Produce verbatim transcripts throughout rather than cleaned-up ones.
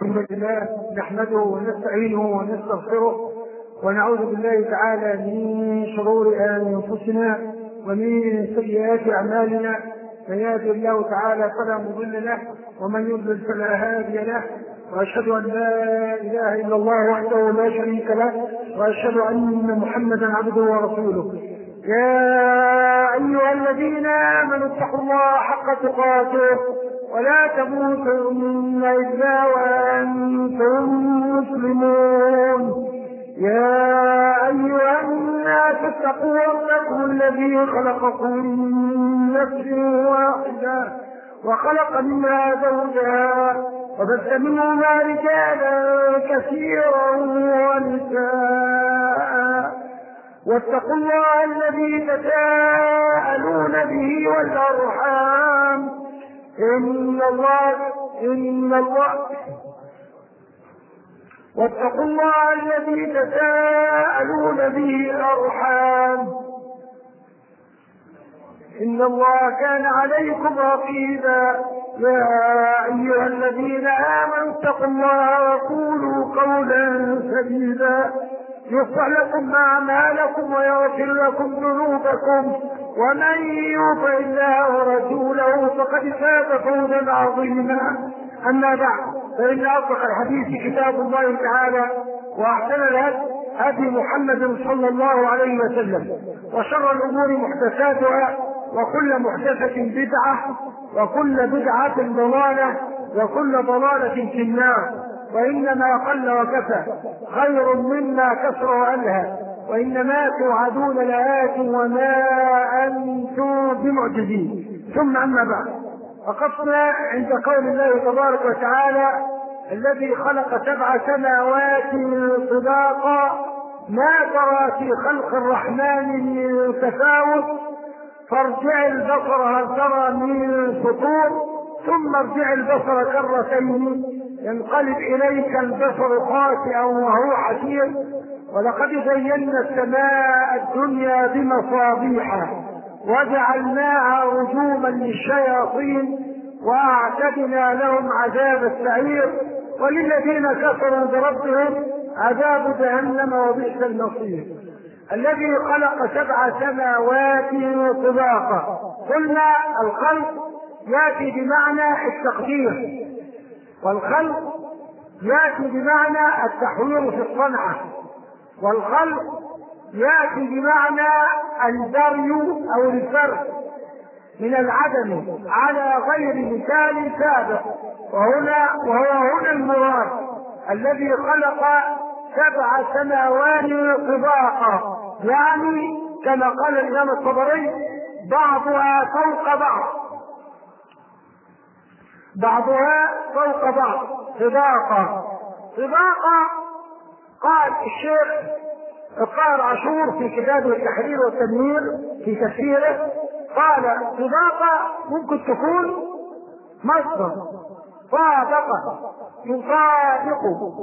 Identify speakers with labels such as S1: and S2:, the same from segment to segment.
S1: الحمد لله نحمده ونستعينه ونستغفره ونعوذ بالله تعالى من شرور انفسنا ومن سيئات اعمالنا. من يهده الله تعالى فلا مضل له ومن يضلل فلا هادي له، واشهد ان لا اله الا الله وحده لا شريك له، واشهد ان محمدا عبده ورسوله. يا ايها الذين امنوا اتقوا الله حق تقاته ولا تموتن الا وانتم مسلمون. يا ايها الناس اتقوا ربكم الذي خلقكم من نفس واحده وخلق منها زوجها وبث منهما رجالا كثيرا ونساء، واتقوا الله الذي تساءلون به والارحام ان الله ان الله واتقوا الله الذي تساءلون به الارحام ان الله كان عليكم رقيبا. يا ايها الذين امنوا اتقوا الله وقولوا قولا سديدا يصلح لكم اعمالكم ويغفر لكم ذنوبكم، ومن يطع الله ورسوله فقد فاز فوزا عظيما. اما بعد، فان اصدق الحديث كتاب الله تعالى، واحسن الهدي هدي محمد صلى الله عليه وسلم، وشر الامور محدثاتها، وكل محدثه بدعه، وكل بدعه ضلاله، وكل ضلاله في النار. وإنما قل وكفى خير مما كثر وألهى، وإنما توعدون لآت وما أنتم بمعجزين. ثم أما بعد، وقفنا عند قول الله تبارك وتعالى: الذي خلق سبع سماوات طباقا ما ترى في خلق الرحمن من تفاوت فارجع البصر هل ترى من فطور ثم ارجع البصر كرتين ينقلب إليك البصر خاسئا وهو حسير، ولقد زينا السماء الدنيا بمصابيح وجعلناها رجوما للشياطين وأعتدنا لهم عذاب السعير، وللذين كفروا بربهم عذاب جهنم وبئس المصير. الذي خلق سبع سماوات طباقا. قلنا الخلق يأتي بمعنى التقدير، والخلق يأتي بمعنى التحوير في الصنعة، والخلق يأتي بمعنى البري أو الفرد من العدم على غير مثال سابق. وهنا وهو هنا المراد الذي خلق سبع سماوات طباقا، يعني كما قال الإمام الطبري: بعضها فوق بعض بعضها فوق بعض طباقا. طباقا قال الشيخ القاهر عاشور في كتابه التحرير والتنوير في تفسيره، قال: طباقا ممكن تكون مصدر طابقة يطابق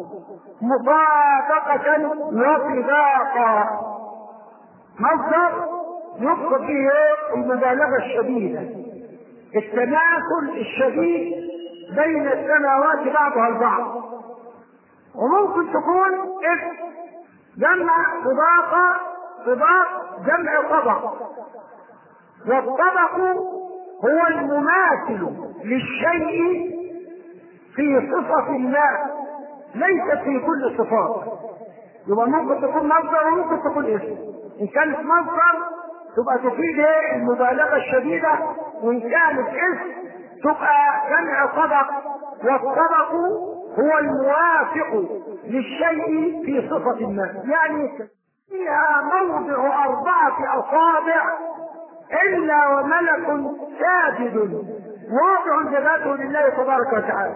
S1: مطابقة وطباقا، مصدر يقصد به المبالغة الشديدة، التماثل الشديد بين السماوات بعضها البعض. وممكن تكون اسم جمع طباقة، طباق جمع طبق، والطبق هو المماثل للشيء في صفة ما ليست في كل صفات. يبقى ممكن تكون مصدر وممكن تكون اسم. ان كانت مصدر تبقى تفيد المبالغة الشديدة، وان كانت اسم تبقى جمع طبق، والطبق هو الموافق للشيء في صفة ما، يعني فيها موضع أربعة أصابع إلا وملك ساجد واضع جبهته لله تبارك وتعالى.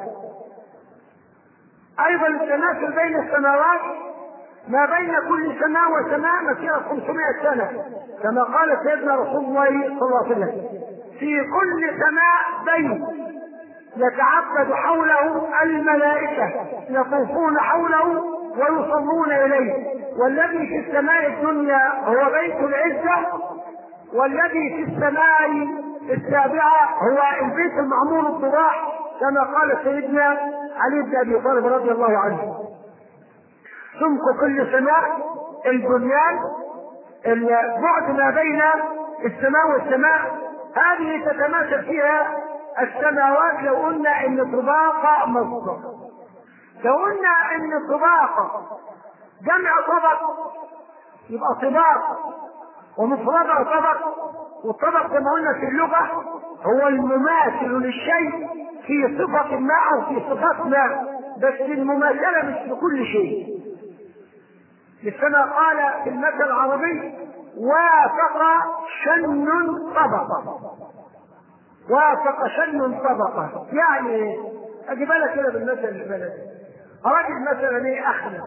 S1: أيضا التماثل بين السماوات، ما بين كل سماء وسماء مسيرة خمسمائة سنة، كما قال سيدنا رسول الله صلى الله عليه وسلم: في كل سماء بيت يتعبد حوله الملائكة يطوفون حوله ويصلون إليه، والذي في السماء الدنيا هو بيت العزة، والذي في السماء السابعة هو البيت المعمور الضباح، كما قال سيدنا علي بن ابي طالب رضي الله عنه. سمك كل سماء البنيان، البعد ما بين السماء والسماء، هذه تتماثل فيها السماوات. لو قلنا ان طباق مصدر، لو قلنا ان طباق جمع طبق يبقى طباق، ومفردها طبق. والطبق كما قلنا في اللغة هو المماثل للشيء في صفة ما أو في صفات ما، بس المماثلة مش في كل شيء. كما قال في المثل العربي: وافق شن طبقة. وافق شن طبقة يعني اجيبها لك كده بالمثل البلدي. راجل مثلا ايه اخنس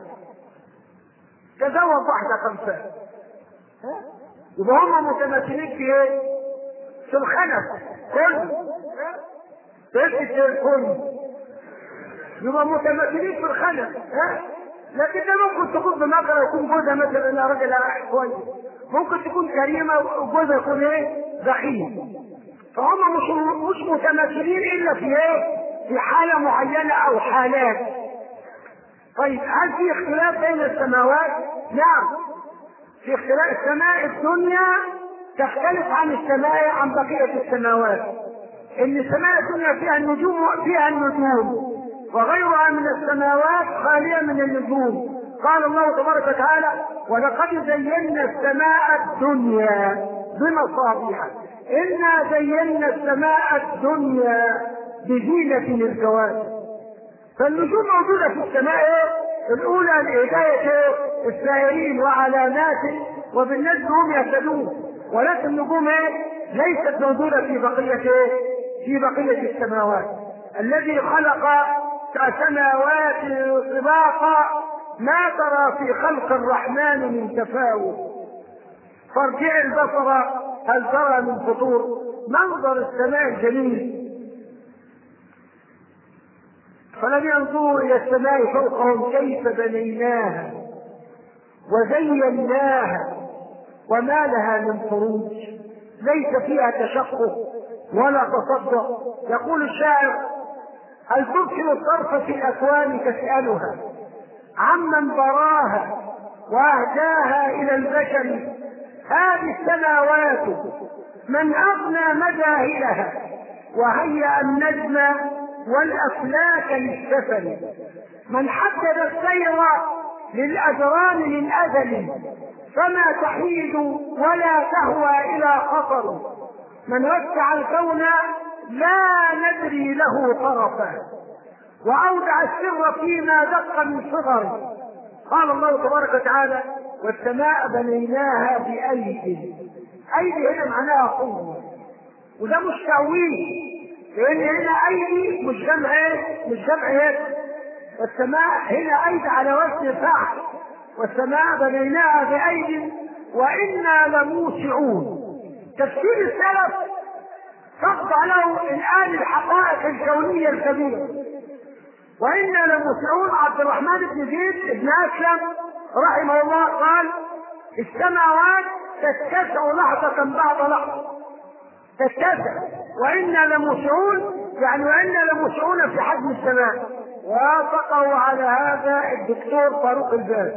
S1: تزوج واحدة خمسة، يبقى هم متماثلين في ايه؟ في الخنف كل كل يبقى متماثلين في الخنف. ها لكن ده ممكن تكون بمقرة يكون جوزها مثلا انا راجل كويس، ممكن تكون كريمة وجوزها يكون ايه؟ بخيل. فهم مش مش متماثلين الا في ايه؟ في حالة معينة او حالات. طيب هل في اختلاف بين السماوات؟ نعم في اختلاف. السماء الدنيا تختلف عن السماء عن بقية السماوات. ان السماء الدنيا فيها النجوم فيها النجوم وغيرها من السماوات خالية من النجوم. قال الله تبارك وتعالى: ولقد زينا السماء الدنيا بمصابيح. إنا زينا السماء الدنيا بزينة الكواكب. فالنجوم موجودة في السماء الأولى لهداية السائرين وعلامات، وبالنجم هم يهتدون. ولكن النجوم ليست موجودة في بقية في بقية السماوات. الذي خلق سماوات طباقا ما ترى في خلق الرحمن من تفاوت، فارجع البصر هل ترى من فطور. منظر السماء الجميل. فلم ينظروا الى السماء فوقهم كيف بنيناها وزيناها وما لها من فروج، ليس فيها تشقق ولا تصدق. يقول الشاعر: هل ترسل الطرف في الاكوان تسالها عمن براها واهداها الى البشر. هذه السماوات من اغنى مجاهلها وهيأ النجم والافلاك للسفر. من حدد السير للاجرام من ازل فما تحيد ولا تهوى الى خطر. من وسع الكون لا ندري له طرفا واودع السر فيما دق من صغر. قال الله تبارك وتعالى: والسماء بنيناها بأيد. أيدي هنا معناها قوة، وده مش تأويل، لأن هنا أيدي مش جمع مش جمع يد. والسماء هنا أيد على وزن فاعل. والسماء بنيناها بأيد وإنا لموسعون. تفسير السلف تخضع له الآن الحقائق الكونية الكبيرة. وإنا لموسعون. عبد الرحمن بن زيد بن أسلم رحمه الله قال: السماوات تتسع لحظة بعد لحظة، تتسع. وإنا لموسعون يعني وإنا لموسعون في حجم السماء. وافقوا على هذا الدكتور فاروق الباز.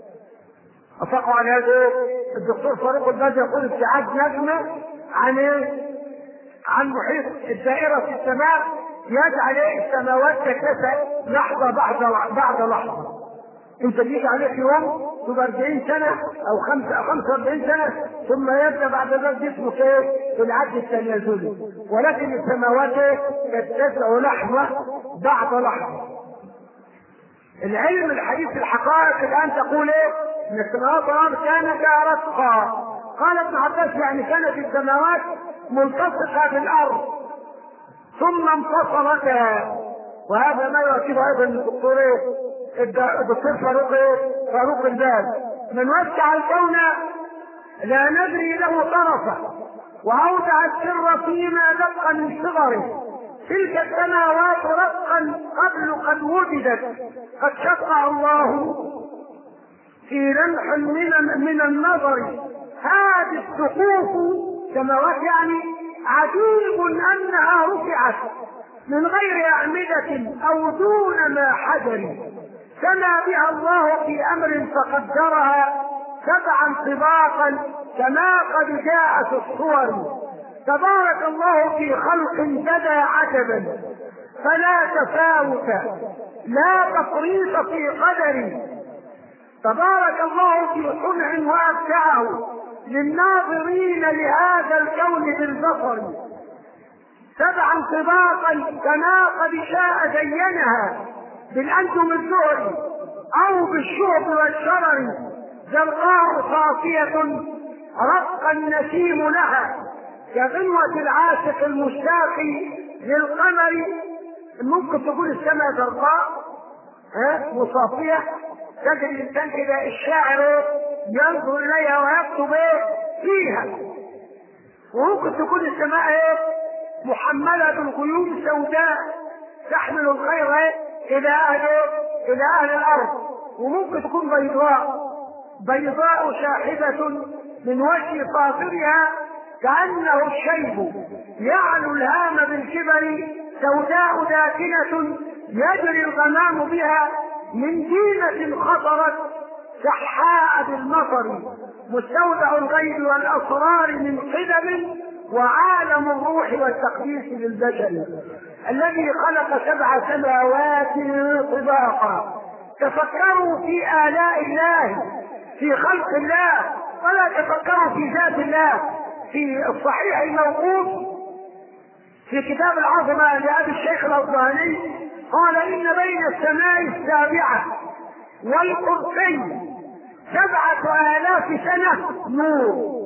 S1: وافقوا على هذا الدكتور فاروق الباز يقول: ابتعاد نجمة عن ايه؟ عن محيط الدائرة في السماء يجعل السماوات تتسع لحظة بعد بعد لحظة. انت تيجي عليك يوم تبقى أربعين سنة او خمسة او خمسة وأربعين سنة، ثم يبدأ بعد ذلك جسمك ايه؟ في العد التنازلي. ولكن السماوات تتسع لحظة بعد لحظة. العلم الحديث الحقائق الان تقول ايه؟ ان السماوات والارض كانتا رتقا. قال ابن عباس: يعني كانت السماوات ملتصقة بالارض ثم انفصلتا. وهذا ما يؤكده ايضا الدكتور الدكتور فاروق فاروق الباز: من وسع الكون لا ندري له طرفا واودع السر فيما دق من صغره. تلك السماوات رتقا قبل قد وجدت قد شقع الله في لمح من من النظر. هذه السقوف سماوات يعني عجيب انها رفعت من غير أعمدة أو دون ما حجر، سما بها الله في أمر فقدرها سبعا طباقا كما قد جاءت الصور. تبارك الله في خلق بدا عجبا فلا تفاوت لا تفريط في قدر. تبارك الله في صنع وأبدعه للناظرين لهذا الكون بالبصر. سبعا طباقا كما قد شاء زينها بالأنجم الزهر أو بالشهب والشرر. زرقاء صافية رق النسيم لها كغنوة العاشق المشتاق للقمر. ممكن تكون السماء زرقاء ها وصافية تجد الإنسان كده الشاعر ينظر إليها ويكتب فيها، وممكن تكون السماء محملة بالغيوم سوداء تحمل الخير إلى أهل إلى أهل الأرض، وممكن تكون بيضاء بيضاء شاحبة من وجه فاطرها كأنه الشيب يعلو الهام بالكبر. سوداء داكنة يجري الغمام بها من دينة خطرت سحاء بالمطر. مستودع الغيب والأسرار من قدم وعالم الروح والتقديس للبشر. الذي خلق سبع سماوات طباقا. تفكروا في آلاء الله في خلق الله ولا تفكروا في ذات الله. في الصحيح الموقوف في كتاب العظمة لأبي الشيخ الأصبهاني قال إن بين السماء السابعة والكرسي سبعة آلاف سنة نور.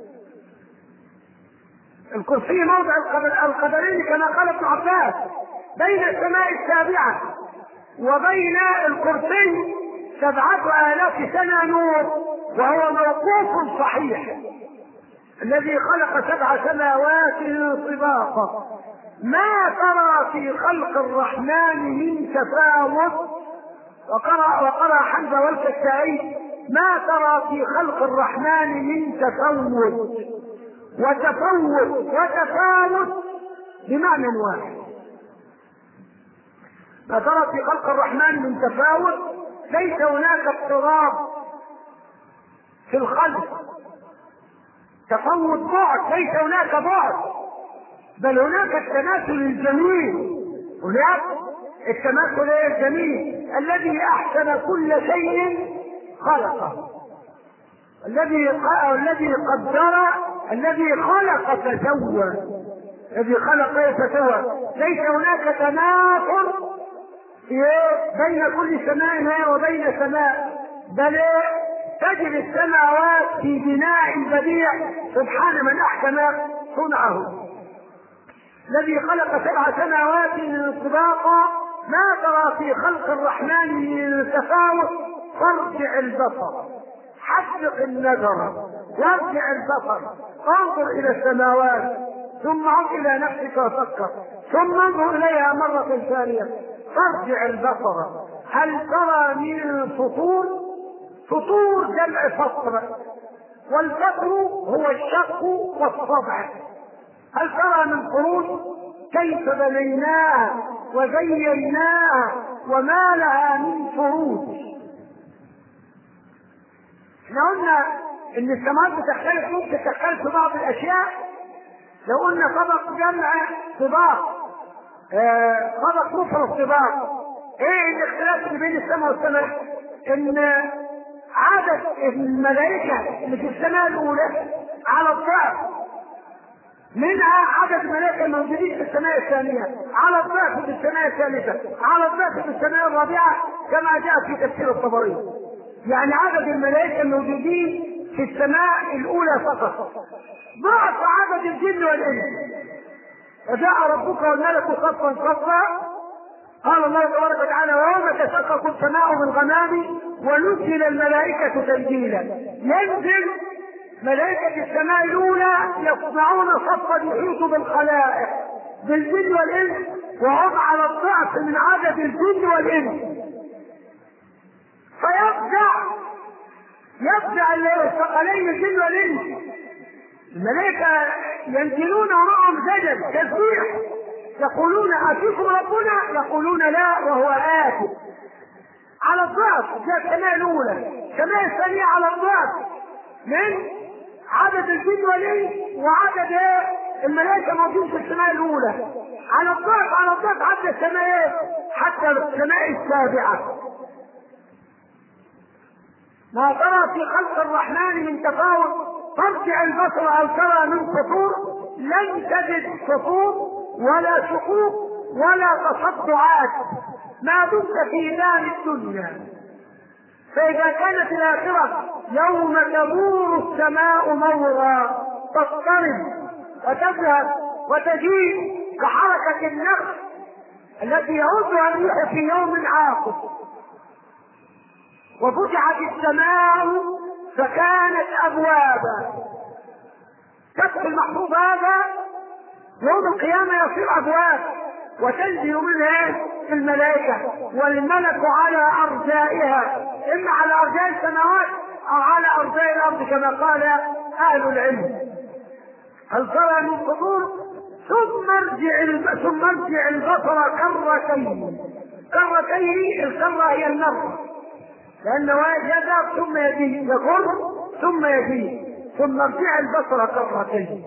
S1: الكرسي موضع القدرين كما قال ابن عباس. بين السماء السابعة وبين الكرسي سبعة آلاف سنة نور، وهو موقوف صحيح. الذي خلق سبع سماوات طباقا ما ترى في خلق الرحمن من تفاوت. وقرأ وقرأ حمزة والكسائي ما ترى في خلق الرحمن من تفوت. وتفوت وتفاوت بمعنى واحد. ما ترى في خلق الرحمن من تفاوت، ليس هناك اضطراب في الخلق. تفوت بعد، ليس هناك بعد، بل هناك التماثل الجميل. هناك التماثل الجميل الذي احسن كل شيء خلقه، الذي الذي قدر، الذي خلق فسوى، الذي خلق فسوى. ليس هناك تنافر بين كل سماء وبين سماء، بل تجري السماوات في بناء بديع سبحان من احسن صنعه. الذي خلق سبع سماوات طباقا ما ترى في خلق الرحمن من تفاوت. فارجع البصر حسق النظر وارجع البصر انظر الى السماوات ثم عد الى نفسك وفكر ثم انظر اليها مرة ثانية. فارجع البصر هل ترى من فطور؟ فطور جمع فطر، والفطر هو الشق والصبع. هل ترى من فروج؟ كيف بنيناها وزيناها وما لها من فروج. احنا قلنا ان السماوات بتختلف، ممكن تختلف في بعض الاشياء. لو قلنا طبق جمع طباق آه طبق مفرد طباق، ايه الاختلاف اللي بين السماء والسماء؟ ان عدد الملائكة اللي في السماء الاولى على الضعف منها عدد الملائكة الموجودين في السماء الثانية، على الضعف في السماء الثالثة، على الضعف في السماء الرابعة كما جاء في تفسير الطبري. يعني عدد الملائكة الموجودين في السماء الأولى فقط ضعف عدد الجن والإنس. وجاء ربك والملك صفا صفا. قال الله تبارك وتعالى ويوم تشقق السماء بالغمام ونزل الملائكة تنزيلا. ينزل ملائكة السماء الأولى يصنعون صفا يحيط بالخلائق بالجن والإنس، وهم على الضعف من عدد الجن والإنس. فيفزع يفزع الثقلين الجن والإنس. الملائكة ينزلون وراءهم زجل تسبيح يقولون أفيكم ربنا؟ يقولون لا وهو آت على الضعف. ده السماء الأولى. السماء الثانية على الضعف من عدد الجن والإنس وعدد الملائكة موجود في السماء الأولى. على الضعف على الضعف حتى السماء حتى السماء السابعة. ما ترى في خلق الرحمن من تفاوت. ترجع البصر أو ترى من فطور، لن تجد فطور ولا شقوق ولا تصدعات ما دمت في دار الدنيا. فإذا كانت الآخرة يوم تمور السماء مورا تضطرب وتذهب وتجيء كحركة النخل التي يعودها الريح في يوم عاصف. وفتحت السماء فكانت أبوابا. تدخل المحفوظ هذا يوم القيامة يصير أبواب وتنزل منها الملائكة والملك على أرجائها، إما على أرجاء السماوات أو على أرجاء الأرض كما قال أهل العلم. هل ترى من فطور؟ ثم ارجع ثم ارجع البصر كرتين. كرتين الكرة هي النظر، لأنه يذهب ثم يجي، يقول ثم يجي. ثم ارجع البصر كرتين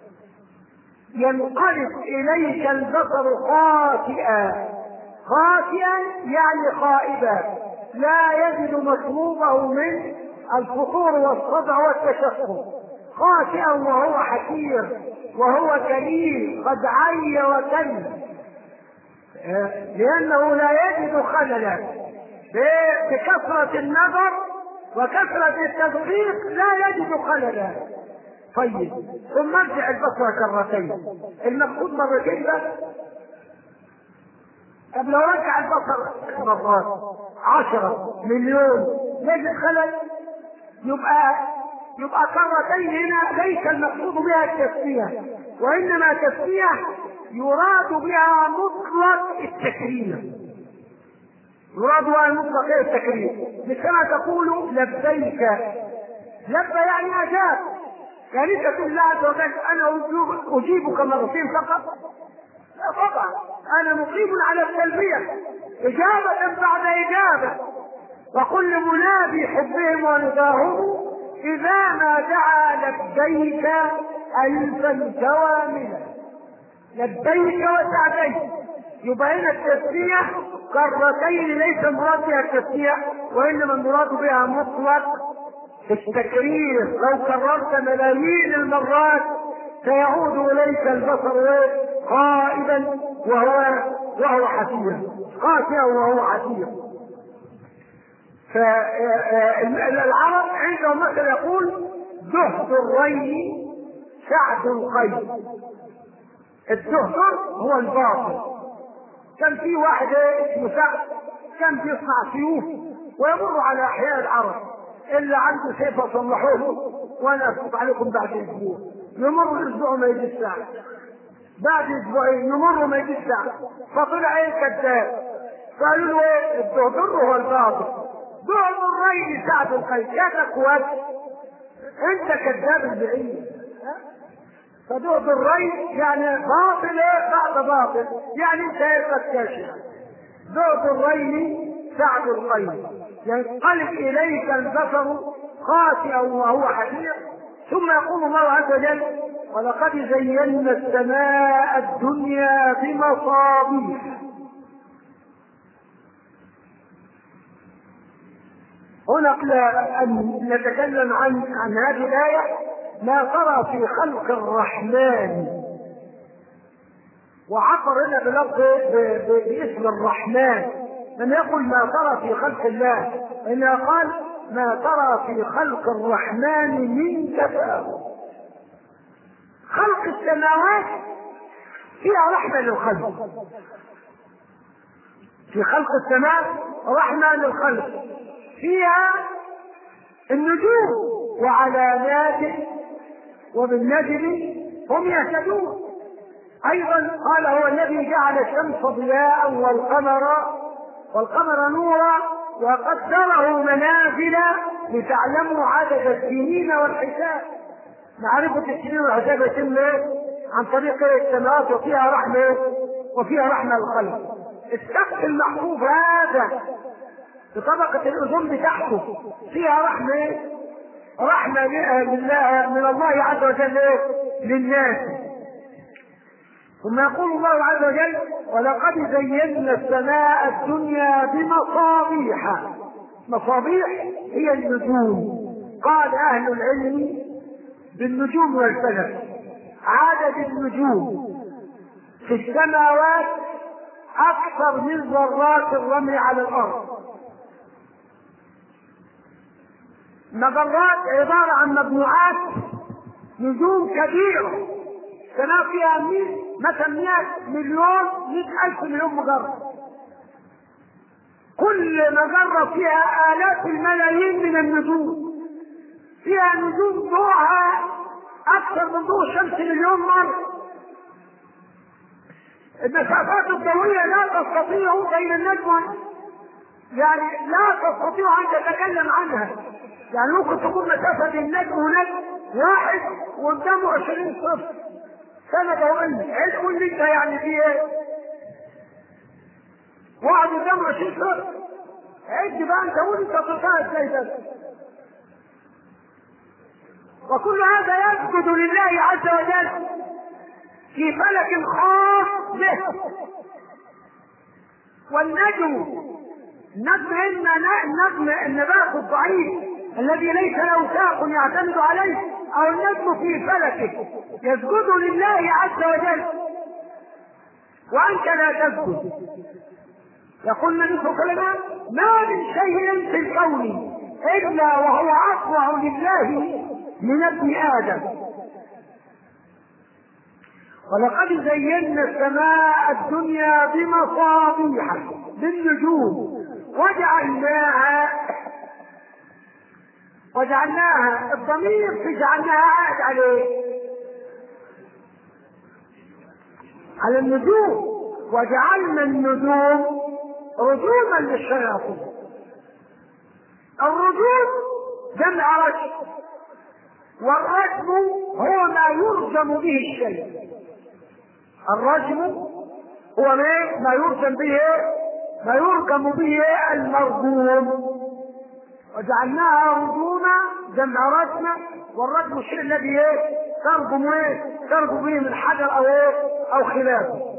S1: ينقلب إليك البصر خاسئا. خاسئا يعني خائبا، لا يجد مطلوبه من الفطور والصدع والتشقق. خاسئا وهو حكير وهو كريم قد عي وكل، لأنه لا يجد خللا بكثرة النظر وكثرة التدقيق، لا يجد خللا. طيب ثم ارجع البصر كرتين. المقصود مرتين بس. طب لو رجع البصر مرات عشرة مليون يجد خلل، يبقى يبقى كرتين هنا ليس المقصود بها التسمية، وإنما تسمية يراد بها مطلق التكريم. يراد بها مطلق التكريم، مثل تقول لبيك. لبى يعني أجاب، يعني انت تقول لا عز وجل انا اجيبك مرتين فقط؟ لا طبعا، انا مقيم على التلبيه اجابه بعد اجابه. وكل منادي حبهم ونداهم اذا ما دعا لبيك الفا جواملا. لبيك وسعديك. يبقى هنا التسميه كرتين ليس المراد بها التسميه، وانما المراد بها مطلق التكرير. لو كررت ملايين المرات سيعود اليك البصر خائبا وهو وهو حسير، خاسئا وهو حسير. فالعرب عندهم مثل يقول دهد الري سعد القيد. الدهر هو الباطل. كان في واحد اسمه سعد كان بيصنع سيوف ويمر على احياء العرب، اللي عنده سيف اصلحوه له وانا افوت عليكم بعد اسبوع. يمر الاسبوع ما يجي الساعه، بعد اسبوعين يمر ما يجي الساعه. فطلع ايه كذاب، قالوا له ايه الدهر هو الباطل، دهر الري سعد القيد. كذا كواد انت كذاب البعيد. فدهر الري يعني باطل بعد باطل، يعني انت ايه كاشف. دهر الري سعد القيد ينقلب اليك البصر خاسئا وهو حسير. ثم يقول الله عز وجل ولقد زينا السماء الدنيا بمصابيح. هنا قبل ان نتكلم عن عن هذه الايه ما ترى في خلق الرحمن، وعبر هنا بلفظ باسم الرحمن، لم يقل ما ترى في خلق الله، انما قال ما ترى في خلق الرحمن من تفاوت. خلق السماوات فيها رحمة للخلق، في خلق السماء رحمة للخلق، فيها النجوم وعلامات وبالنجم هم يهتدون. ايضا قال هو الذي جعل الشمس ضياء والقمر والقمر نورا وقدره منازل لتعلموا عدد السنين والحساب. معرفة السنين والحساب يتم عن طريق السماوات وفيها رحمة وفيها رحمة للخلق. السقف المحفوظ هذا بطبقة الأوزون بتاعته فيها رحمة، رحمة لله من الله عز وجل للناس. ثم يقول الله عز وجل: ولقد زينا السماء الدنيا بمصابيح. مصابيح هي النجوم. قال أهل العلم بالنجوم والفلك عدد النجوم في السماوات أكثر من ذرات الرمل على الأرض. مجرات عبارة عن مجموعات نجوم كبيرة، السماء فيها مئة مثلا مئة مليون مئة ألف مليون مجرة، كل مجرة فيها آلاف الملايين من النجوم، فيها نجوم ضوءها أكثر من ضوء الشمس مليون مرة. المسافات الضوئية لا تستطيع بين النجم، يعني لا تستطيع أن تتكلم عنها. يعني ممكن تكون مسافة بين نجم ونجم واحد وقدامه عشرين صفر سنة ضوئية، علم لك يعني في ايه؟ واحد قدامه عشرين صفر، عد بقى انت قول انت تطلع ازاي ده. وكل هذا يسجد لله عز وجل في فلك خاص به. والنجم النجم إما النجم النبات الضعيف الذي ليس له ساق يعتمد عليه، أو النجم في فلكه يسجد لله عز وجل وأنت لا تسجد. يقول النبي صلى الله عليه وسلم: ما من شيء في الكون إلا وهو أطوع لله من ابن آدم. ولقد زينا السماء الدنيا بمصابيح بالنجوم وجعلناها وجعلناها الضمير في جعلناها عاد عليه على النجوم. وجعلنا النجوم رجوما للشياطين. الرجوم جمع رجم، والرجم هو ما يرجم به الشيء. الرجم هو ما يرجم به ما يرجم به المرجوم. وجعلناها رجوما جمع رجم، والرجم الشيء الذي ترجم ترجم به من حجر او ايه او خلافه.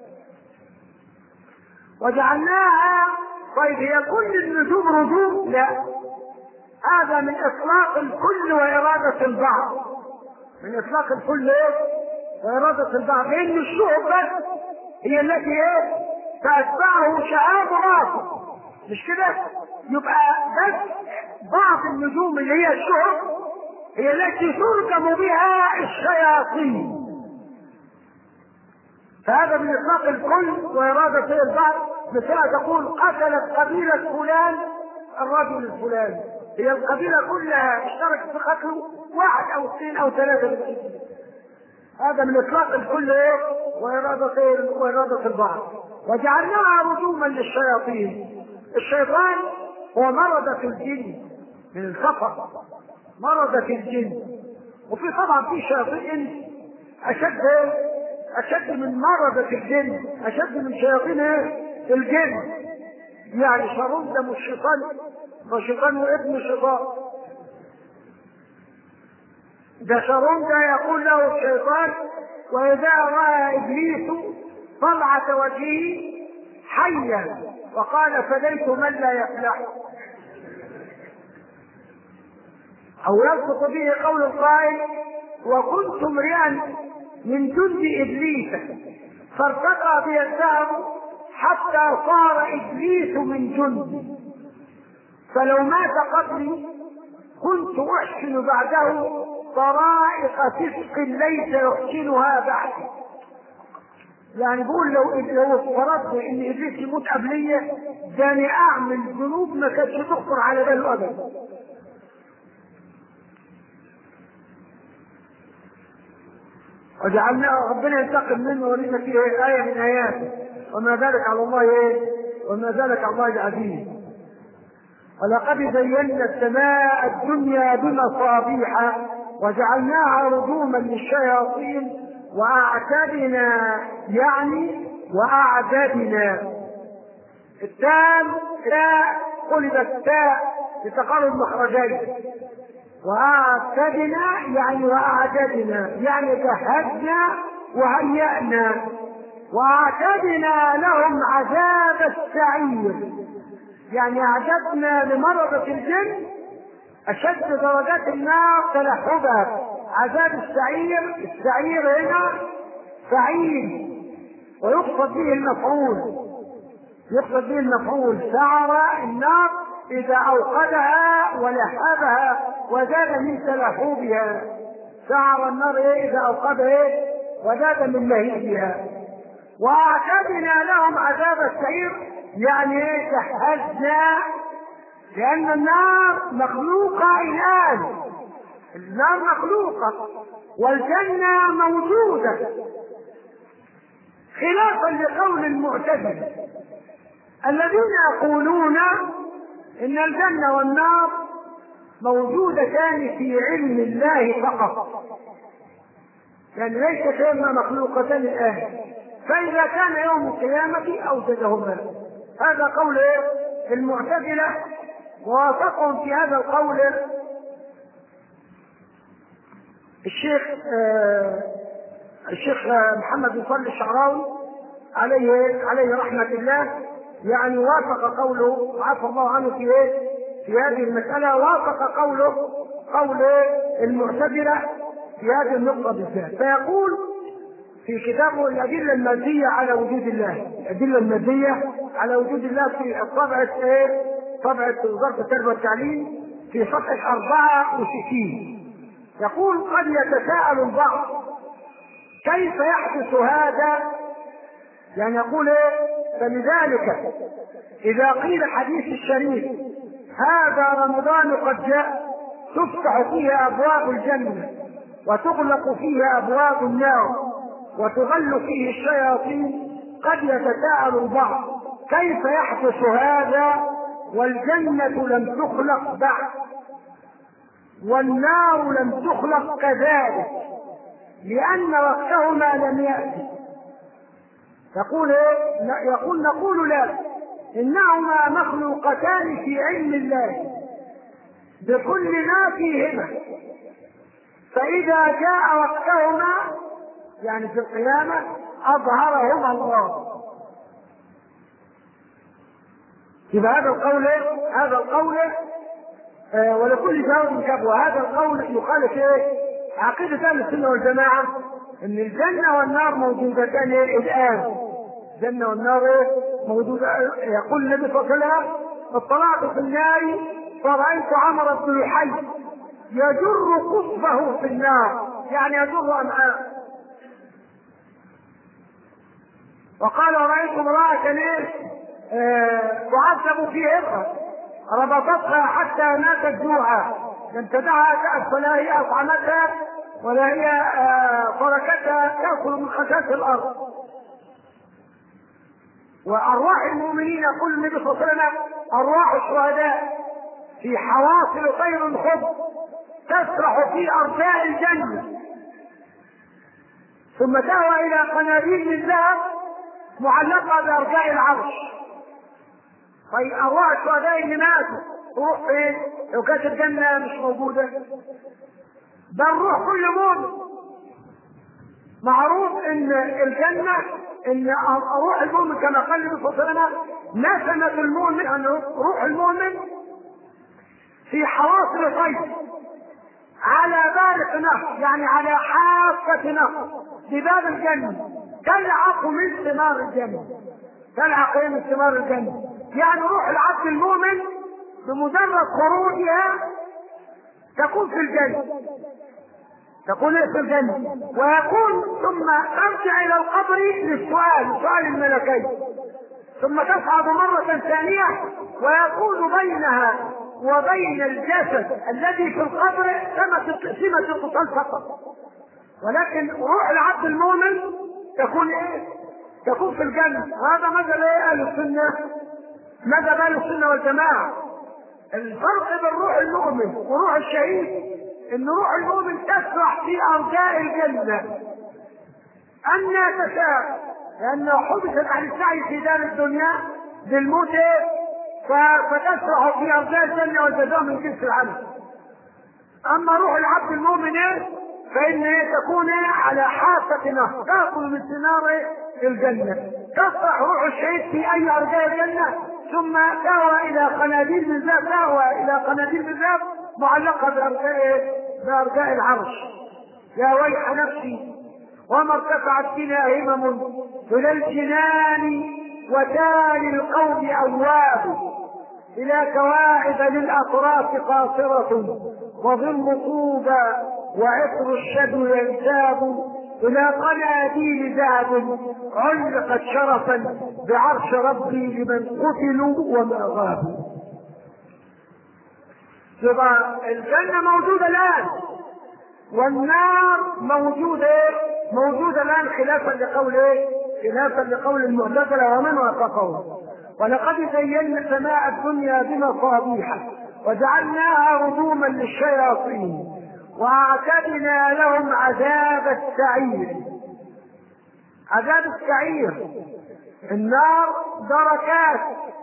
S1: وجعلناها، طيب هي كل النجوم رجوم؟ لا، هذا من اطلاق الكل وارادة البعض، من اطلاق الكل وارادة البعض، لان الشهب بس هي التي ايه تتبعه شهاب راسه، مش كده؟ يبقى بس بعض النجوم اللي هي الشهب هي التي ترجم بها الشياطين. فهذا من اطلاق الكل وارادة البعض. مثل تقول: قتلت قبيلة فلان الرجل الفلاني، هي القبيلة كلها اشتركت في قتله واحد او اثنين او ثلاثة. هذا من اطلاق الكل وارادة وارادة البعض. وجعلناها رجوما للشياطين. الشيطان هو مرضة الجن من الكفر، مرضة الجن. وفي طبعا في شياطين اشد اشد من مرضة الجن، اشد من شياطين الجن. يعني شرون دم الشيطان، والشيطان وابن الشيطان. ده شرون ده يقول له الشيطان: وإذا رأى إبليس طلعة وجهه حيا وقال فديت من لا يفلح. أو يسقط به قول القائل: وكنت امرئا من جند إبليس فارتقى بي الدهر حتى صار إبليس من جندي، فلو مات قبلي كنت أحسن بعده طرائق فسق ليس يحسنها بعد. يعني بقول لو لو افترضت ان ابليس يموت قبليه، ده اعمل ذنوب ما كانتش تخطر على باله ابدا. وجعلنا ربنا ينتقم منه وليس فيه آية من آياته، وما ذلك على الله ايه؟ وما ذلك على الله عزيز. ولقد زينا السماء الدنيا بمصابيح وجعلناها رجوما للشياطين واعتدنا، يعني وأعددنا. التام تاء قلبت تاء لتقارب مخرجين. وأعددنا يعني وأعددنا يعني جهزنا وهيأنا. وأعتدنا لهم عذاب السعير يعني أعددنا لمرضة الجن أشد درجات النار تلهبها. عذاب السعير، السعير هنا فعيل ويقصد به المفعول، يقصد به المفعول. سعر النار إذا أوقدها ولهبها وزاد من تلهبها. سعر النار إيه؟ إذا أوقدها وزاد من لهيبها. وأعتدنا لهم عذاب السعير يعني إيه؟ جهزنا، لأن النار مخلوقة الآن، النار مخلوقة والجنة موجودة، خلافا لقول المعتزلة الذين يقولون إن الجنة والنار موجودتان في علم الله فقط، يعني ليس كما مخلوقتان الآن، فإذا كان يوم القيامة أوجدهما. هذا قول المعتزلة، ووافقهم في هذا القول الشيخ آه الشيخ محمد بن صالح الشعراوي عليه عليه رحمة الله، يعني وافق قوله عفى الله عنه في ايه؟ في هذه المسألة، وافق قوله قول المعتزلة في هذه النقطة بالذات. فيقول في كتابه الأدلة المادية على وجود الله، الأدلة المادية على وجود الله في طبعة ايه؟ طبعة وزارة التربية والتعليم في صفحة أربعة وستين، يقول قد يتساءل البعض كيف يحدث هذا، يعني يقول ايه؟ فلذلك إذا قيل حديث الشريف هذا رمضان قد جاء تفتح فيه أبواب الجنة وتغلق فيه أبواب النار وتغل فيه الشياطين، قد يتساءل البعض كيف يحدث هذا والجنة لم تخلق بعد والنار لم تخلق كذلك، لأن وقتهما لم يأتي. يقول ايه؟ يقول نقول لا، إنهما مخلوقتان في علم الله بكل ما فيهما، فإذا جاء وقتهما يعني في القيامة أظهرهما الله. يبقى هذا القول هذا القول آه ولكل جواب كبوة. هذا القول يخالف ايه؟ عقيدة أهل السنة والجماعة ان الجنة والنار موجودتان الآن، الجنة والنار موجودة. يقول النبي صلى الله عليه وسلم اطلعت في النار فرأيت عمرو بن لحي يجر قصبه في النار، يعني يجر أمعاء. وقال رأيت امرأة ايه تعذب في هرة ربطتها حتى ماتت جوعا، لم تدعها تأكل ولا هي أطعمتها ولا هي تركتها تأكل من خشاش الأرض. وأرواح المؤمنين يقول النبي صلى الله عليه وسلم أرواح الشهداء في حواصل طير الخضر تسرح في أرجاء الجنة ثم تهوى إلى قناديل الذهب معلقة بأرجاء العرش. طيب أرواح الشهداء اللي ماتوا تروح فين لو كانت الجنة مش موجودة؟ بل روح كل مؤمن. معروف ان الجنة ان روح المؤمن كما قال النبي صلى الله عليه وسلم نسمة المؤمن ان روح المؤمن في حواصل طير على بارق نهر، يعني على حافة نهر بباب الجنة، تلعق من ثمار الجنة، تلعق من ثمار الجنة. يعني روح العبد المؤمن بمجرد خروجها تكون في الجنة، تكون في الجنة، ويكون ثم ترجع إلى القبر للسؤال، سؤال الملكين، ثم تصعد مرة ثانية ويكون بينها وبين الجسد الذي في القبر سمة القتال فقط. ولكن روح العبد المؤمن تكون ايه؟ تكون في الجنة. وهذا ماذا لا أهل السنة، ماذا أهل السنة والجماعة. الفرق بين روح المؤمن وروح الشهيد ان روح المؤمن تسرح في ارجاء الجنة. أن تشاء لأنه حدثت عن السعي في دار الدنيا بالموت فتسرح في أرض الجنة والجزاء من جنس العمل. أما روح العبد المؤمن فإن تكون على حافة نهر تأكل من ثمار الجنة، تفرح روح الشهيد في أي أرجاء الجنة، ثم تهوى إلى قناديل من ذهب، تهوى إلى قناديل من ذهب معلقة بأرجاء بأرجاء العرش. يا ويح نفسي وما ارتفعت بنا همم إلى الجنان وتالي القوم أواب، إلى كواعب للأطراف قاصرة وظل طوبى وعطر الشدو ينتاب، إلى قناديل ذهب علقت شرفا بعرش ربي لمن قتلوا وما غابوا. يبقى الجنة موجودة الآن والنار موجودة موجودة الآن خلافا لقول خلافا لقول المعتزلة ومن وافقهم. ولقد زينا السماء الدنيا بمصابيح وجعلناها رجوما للشياطين واعتدنا لهم عذاب السعير. عذاب السعير النار دركات،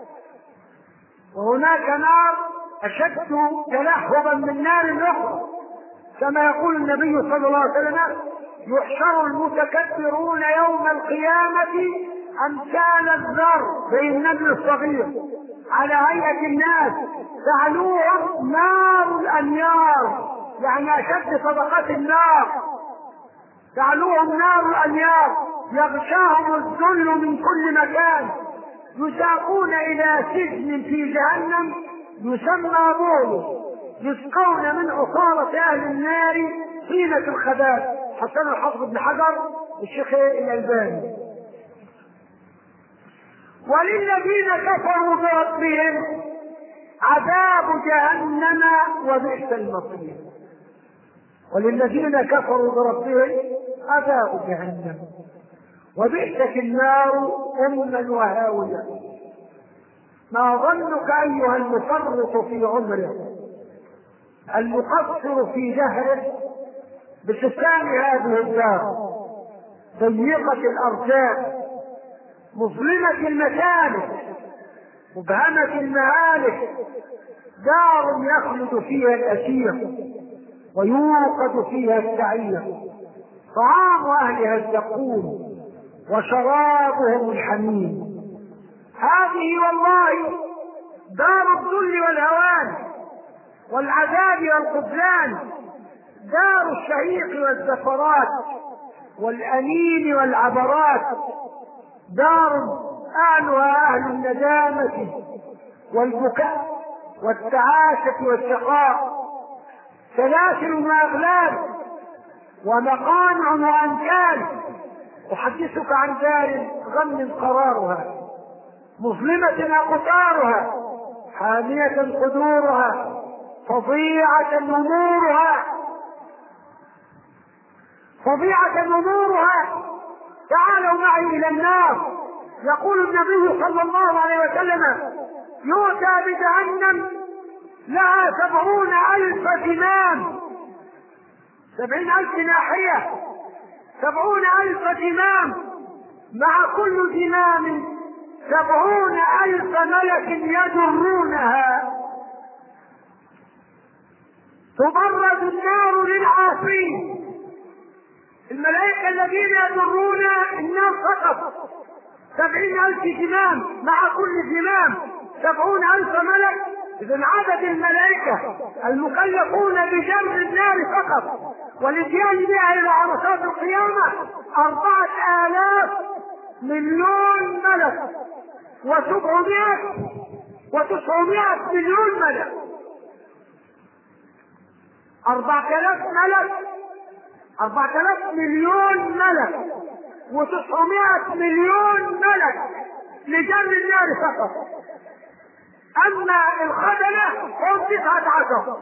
S1: وهناك نار اشد تلهبا من نار اخرى، كما يقول النبي صلى الله عليه وسلم: يحشر المتكبرون يوم القيامة أمثال الذر زي النمل الصغير على هيئة الناس، تعلوهم نار الأنيار، يعني أشد طبقات النار، تعلوهم نار الأنيار، يغشاهم الذل من كل مكان، يساقون إلى سجن في جهنم يسمى بول، يسقون من عصارة أهل النار طينة الخباث. حسن الحافظ بن حجر والشيخ الألباني. وللذين كفروا بربهم عذاب جهنم وبئس المصير. وللذين كفروا بربهم عذاب جهنم وبئست النار أما وهاوية. ما ظنك أيها المفرط في عمره المقصر في دهره بسكان هذه الدار ضيقة الأرزاق مظلمة المسالك مبهمة المهالك، دار يخلد فيها الأسير ويوقد فيها السعير، طعام أهلها الزقوم وشرابهم الحميم. هذه والله دار الذل والهوان والعذاب والخذلان، دار الشهيق والزفرات والأنين والعبرات، دار أهلها أهل الندامة والبكاء والتعاسة والشقاء، سلاسل وأغلال ومقامع وأنكال. أحدثك عن دار غم قرارها مظلمة أقطارها حامية قدورها فظيعة نمورها فظيعة نمورها. تعالوا معي إلى النار. يقول النبي صلى الله عليه وسلم: يؤتى بجهنم لها سبعون ألف زمام، سبعين ألف ناحية، سبعون ألف زمام، مع كل زمام سبعون ألف ملك يجرونها. تبرد النار للعاصين، الملائكة الذين يجرون النار فقط سبعين ألف زمام، مع كل زمام سبعون ألف ملك. إذن عدد الملائكة المكلفون بجر النار فقط والاتيان بها إلى عرصات القيامة أربعة آلاف مليون ملك وسبعمائة وتسعمائة مليون ملك. أربعة آلاف ملك، أربعة آلاف مليون ملك وتسعمائة مليون ملك لجر النار فقط. أما الخزنة هم تسعة عشر،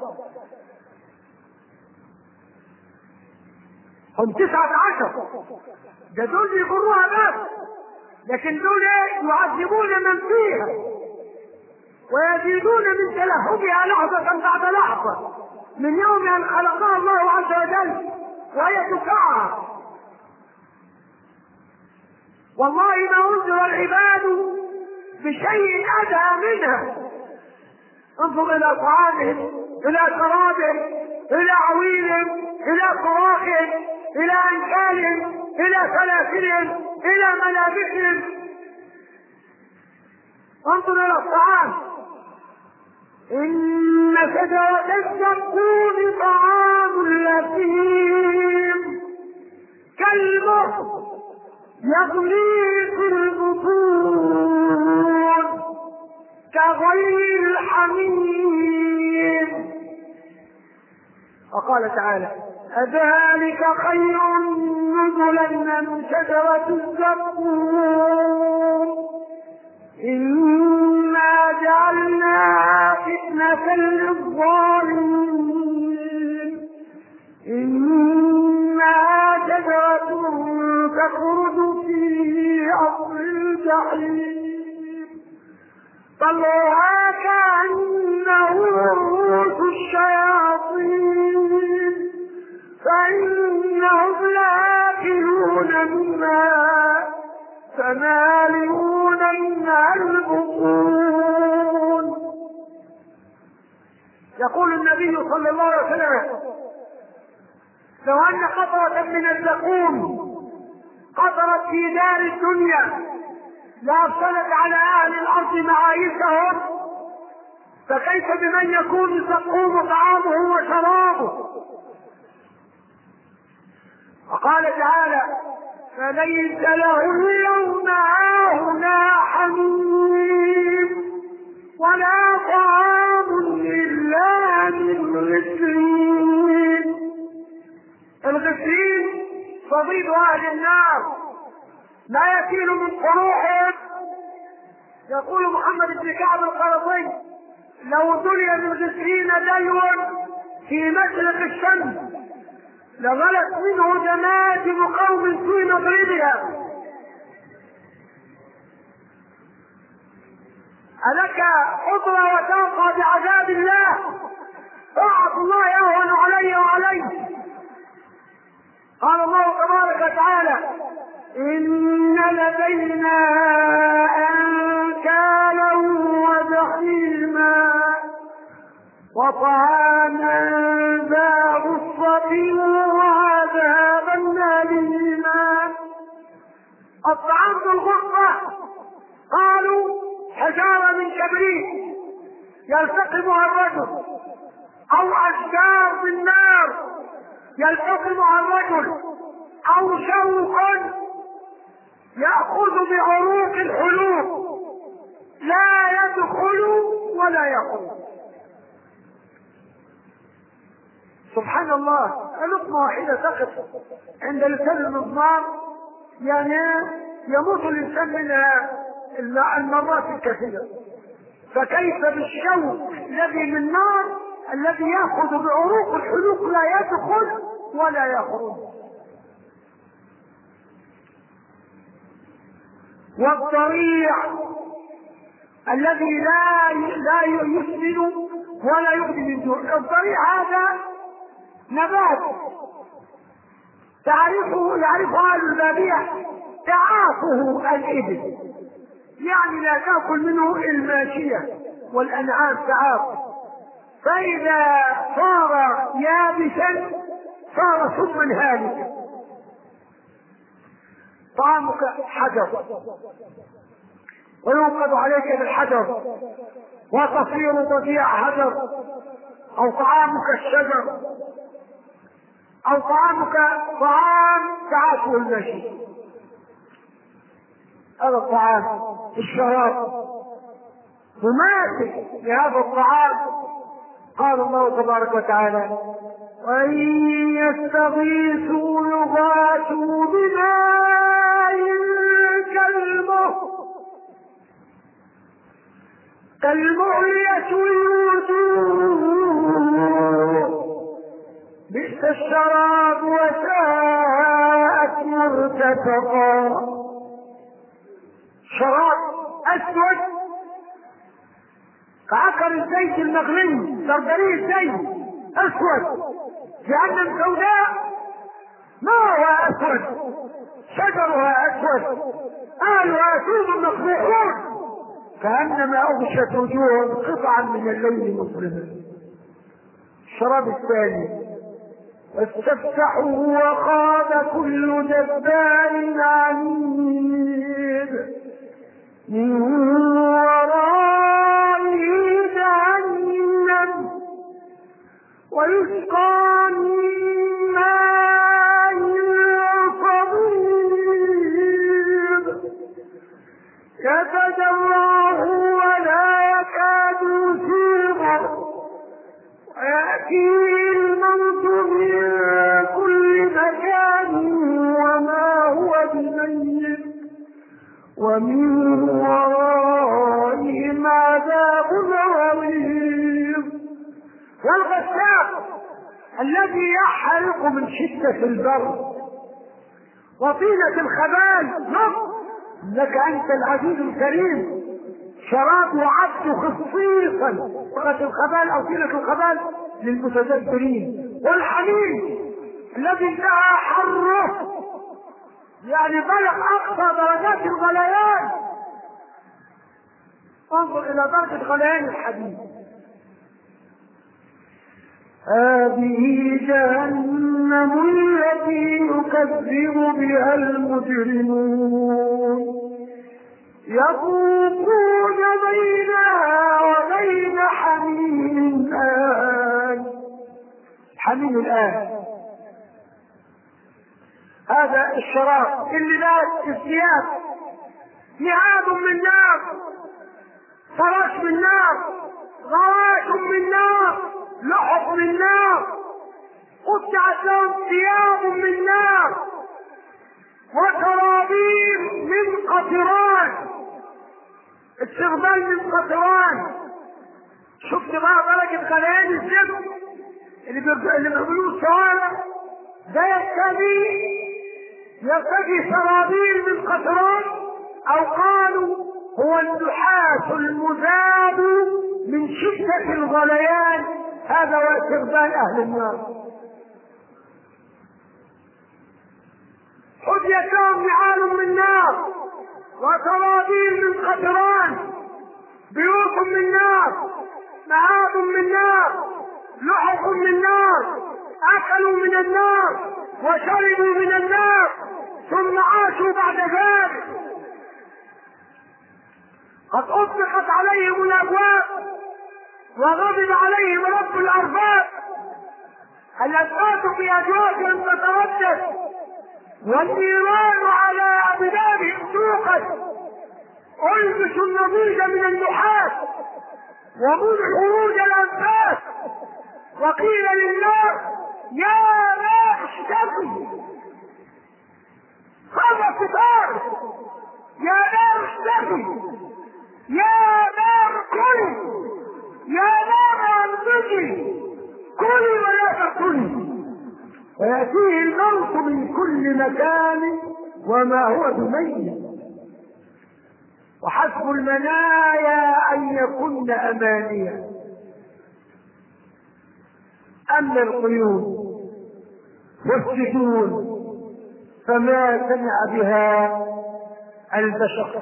S1: هم تسعة عشر، ده دول يغروها بس، لكن دول يعذبون من فيها ويزيدون من تلهبها لحظة بعد لحظة من يوم أن خلقها الله عز وجل وهي تفعها. والله ما انذر العباد بشيء ادهى منها. انظر الى طعامهم، الى شرابهم، الى عويلهم، الى صراخهم، الى انكالهم، الى سلاسلهم، الى ملابسهم. انظر الى الطعام. ان شجرة الزقوم طعام الأثيم كالمهل يغلي في البطون كغلي الحميم. وقال تعالى: أذلك خير نزلا من شجرة الزقوم إنا جعلناها فتنة للظالمين إنها شجرة تخرج في أصل الجحيم طلعها كأنه رؤوس الشياطين فإنهم لآكلون منها فمالئون منها البطون. يقول النبي صلى الله عليه وسلم: لو أن قطرة من الزقوم قطرت في دار الدنيا لأفسدت على أهل الأرض معايشهم، فكيف بمن يكون الزقوم طعامه وشرابه؟ وقال تعالى: فليس له اليوم هاهنا حميم ولا طعام إلا من غسلين. الغسلين صديد أهل النار لا يسيل من قروحهم. يقول محمد بن كعب القرظي: لو دلي من غسلين دلو في مشرق الشمس لغلت منه جماجم قوم في مغربها. ألك قدرة وتوقع بعذاب الله؟ طاعة الله يهون علي وعليه. قال الله تبارك وتعالى: إن لدينا أنكالا وجحيما وطعاما ذا غصة وعذابا أليما. الطعام ذو الغصة قالوا حجارة من كبريت يلتقمها الرجل، أو أشجار من نار يلتقمها الرجل، أو شوك يأخذ بعروق الحلوق لا يدخل ولا يخرج. سبحان الله، لقمة واحدة تقف عند لسان المضمار يعني يموت الإنسان منها المرات الكثيرة، فكيف بالشوك الذي من نار الذي يأخذ بعروق الحلوق لا يدخل ولا يخرج. والضريع الذي لا لا يسمن ولا يغني من جوع. الضريع هذا نبات تعرفه يعرفه اهل الباديه تعافه الابل، يعني لا تاكل منه الماشيه والانعام تعاف، فاذا صار يابسا صار سما هالكا. طعامك حجر ويوقد عليك بالحجر وتصير ضفيع حجر، او طعامك الشجر، او طعامك طعام تعافه المشي. هذا الطعام الشراب مماثل لهذا الطعام. قال الله تبارك وتعالى: وإن يستغيثوا يغاثوا بماء كالمهل كالمهل يشوي الوجوه بئس الشراب وساءت مرتفقا. شراب أسود كعكر الزيت المغلي، دردري الزيت أسود جهنم سوداء ماءها أسود، شجرها أسود، أهلها سود مقبوحون، كأنما أغشت وجوههم قطعا من الليل مظلما. الشراب الثاني: واستفتحوا وخاب كل جبار عنيد من ورائه جهنم ويسقى من ماء صديد يتجرعه ولا يكاد يسيغه ويأتيه الموت من كل مكان وما هو بميت ومن ورائهم عذاب غليظ. والغساق الذي يحرق من شدة البرد وطينة الخبال نص لك أنت العزيز الكريم، شراب وعبد خصيصا طينة الخبال أو طينة الخبال للمتدبرين. والحميم الذي انتهى حره يعني بلغ أقصى درجات الغليان، انظر إلى درجة غليان الحديد. هذه جهنم التي يكذب بها المجرمون يطوفون بينها وبين حميم آن. حميم الآن هذا الشراب اللي لابس الثياب، نعاب من نار، فراش من نار، غواش من نار، لحف من نار، قطعت لهم ثياب من نار، وكرابيب من قطران، استغبال من قطران. شفت بقى درجة غليان الزبد اللي بيقولوه الشوارع ده يرتدي يرتدي سرابيل من قطران، او قالوا هو النحاس المذاب من شدة الغليان، هذا هو استقبال اهل النار. حديت لهم نعال من نار وسرابيل من قطران، بيوت من نار، معاد من نار، لحف من نار، اكلوا من النار وشربوا من النار ثم عاشوا بعد ذلك. قد اطلقت عليهم الابواب وغضب عليهم رب الارباب، الاسقاط في اجوافهم تتردد والنيران على ابوابهم توقد، البسوا النضيج من النحاس ومنعوا خروج الانفاس، وقيل للنار يا نار اشتكي، خذ ستار، يا نار اشتكي، يا نار كلي، يا نار انضجي، كلي ولا تاكلي، ويأتيه الموت من كل مكان وما هو بميت، وحسب المنايا ان يكن امانيا. اما القيود والسجون فما سمع بها البشر.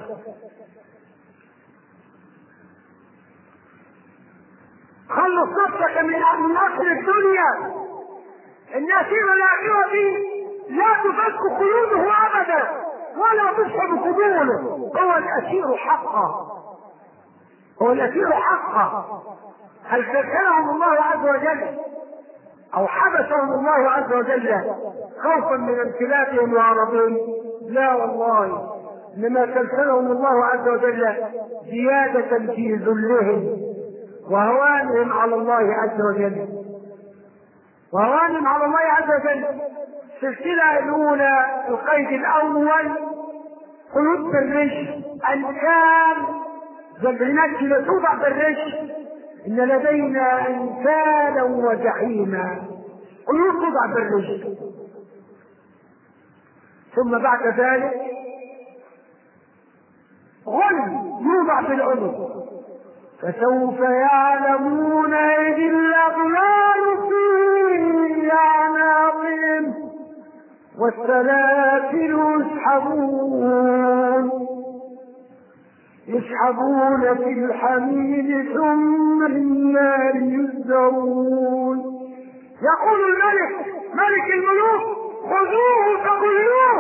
S1: خلص نفسك من اصل الدنيا، النسير الاخره دي لا تفك قيوده ابدا ولا تسحب قبوله. هو الاسير حقا، هو الاسير حقا. هل سكنهم الله عز وجل او حبسهم الله عز وجل خوفا من امتلاكهم وعرضهم؟ لا والله، انما سلسلهم الله عز وجل زيادة في ذلهم وهوانهم على الله عز وجل، وهوانهم على الله عز وجل. السلسلة الاولى القيد الاول قيود بالرش، ان كان زبنات توضع بالرش، ان لدينا انسانا وجحيما، قيود توضع بالرش. ثم بعد ذلك غل يوضع بالعنق، فسوف يعلمون إذ الأغلال في أعناقهم والسلاسل يسحبون يسحبون في الحميم ثم النار يسجرون. يقول الملك ملك الملوك خذوه فغلوه،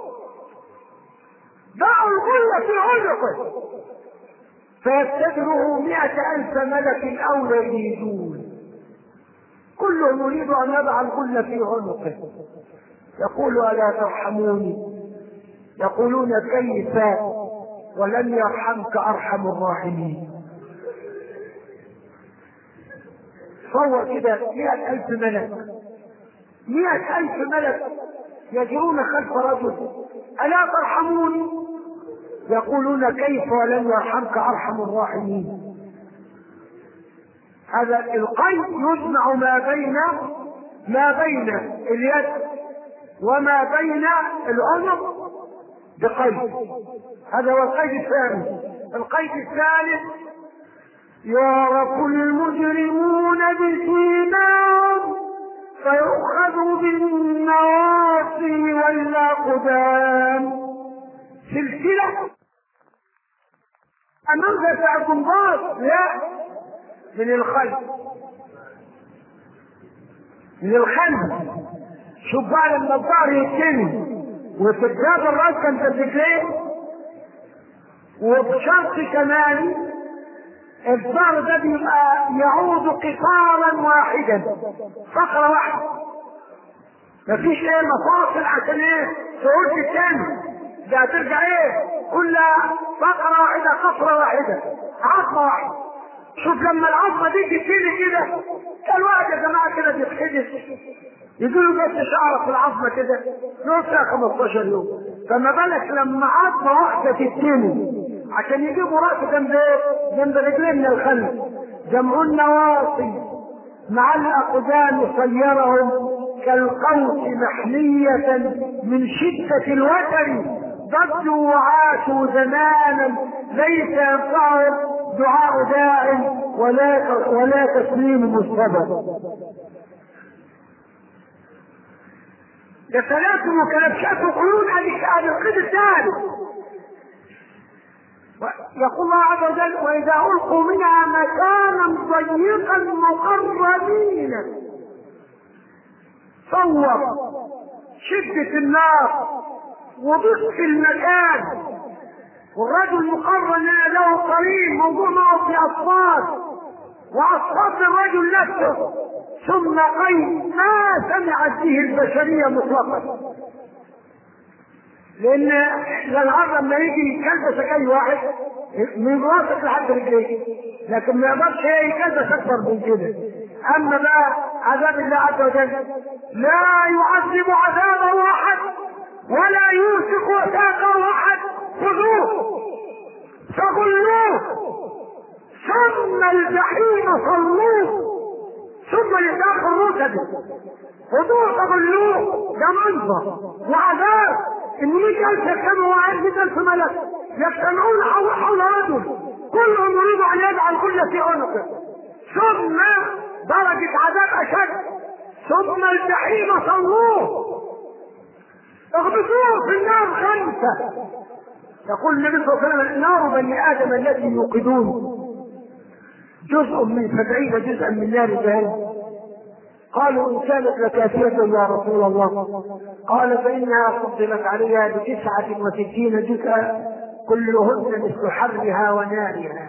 S1: ضعوا الغلة في عنقه، فيستدره مئة ألف ملك أو يزيدون، كلهم يريد أن يضع الغلة في عنقه. يقول ألا ترحموني؟ يقولون كيف ولن يرحمك أرحم الراحمين. صور كده مئة ألف ملك، مئة ألف ملك يجرون خلف رجل، ألا ترحموني؟ يقولون كيف ولن يرحمك أرحم الراحمين. هذا القيد يجمع ما بين ما بين اليد وما بين العنق بقيد. هذا هو القيد الثاني. القيد الثالث يعرف المجرمون بسيماهم فيؤخذ بالنواصي والأقدام. سلسلة أمامها بتاع الجمباز، لا، من الخلف، من الخلف. شوف بقى لما الظهر يتني وتتجاب الراس كان تمسكليه، وبشرط كمان الظهر ده بيبقى يعود قطارا واحدا، فقرة واحدة، مفيش ايه مفاصل عشان ايه تعود الثاني، ده هترجع ايه كلها فقرة واحدة، قطرة واحدة، عظمة واحدة. شوف لما العظمة دي تشيل كده، كان واحد يا جماعة كده بيتحدث يقولوا بس شعره في العظمة كده يقعد فيها خمستاشر يوم، فما بالك لما عظمة واحدة تتني عشان يجيبوا راسه جنب ايه؟ جنب رجلين من الخلف. جمعوا النواصي مع الأقدام صيرهم كالقوس محمية من شدة الوتر، ضجوا وعاشوا زمانا ليس ينفعهم دعاء داع ولا ولا تسليم مستبد. ده ثلاث وكلبشات وقيود عن القيد الثالث. يقول الله عز وجل وإذا ألقوا منها مكانا ضيقا مقربين. صور شدة النار وضيق المكان، والرجل مقرن له قرين موضوع معه في أصفاد وأصفاد الرجل نفسه، ثم قيد ما سمعت به البشرية مطلقا. لأن النهارده لما يجي يكلبسك أي واحد من راسك لحد رجليك، لكن ما يقدرش يكلبس أكثر من كده. أما بقى عذاب الله عز وجل لا يعذب عذابه أحد ولا يوثق وثاقه أحد. خذوه فغلوه ثم الجحيم صلوه ثم يداخل الرتب. خذوه فغلوه، ده منظر وعذاب ان مئة ألف كانوا وعشرين ألف ملك يجتمعون حول رجل كلهم يريد ان يجعل كل في عنقه، ثم درجة عذاب اشد، ثم الجحيم صلوه اغبطوه في النار خمسة. يقول النبي صلى الله عليه وسلم نار بني ادم التي يوقدون جزء من سبعين جزءا من نار جهنم. قالوا ان كانت لكافية يا رسول الله؟ قال فانها فضلت عليها بتسعة وستين جزءا كلهن مثل حرها ونارها،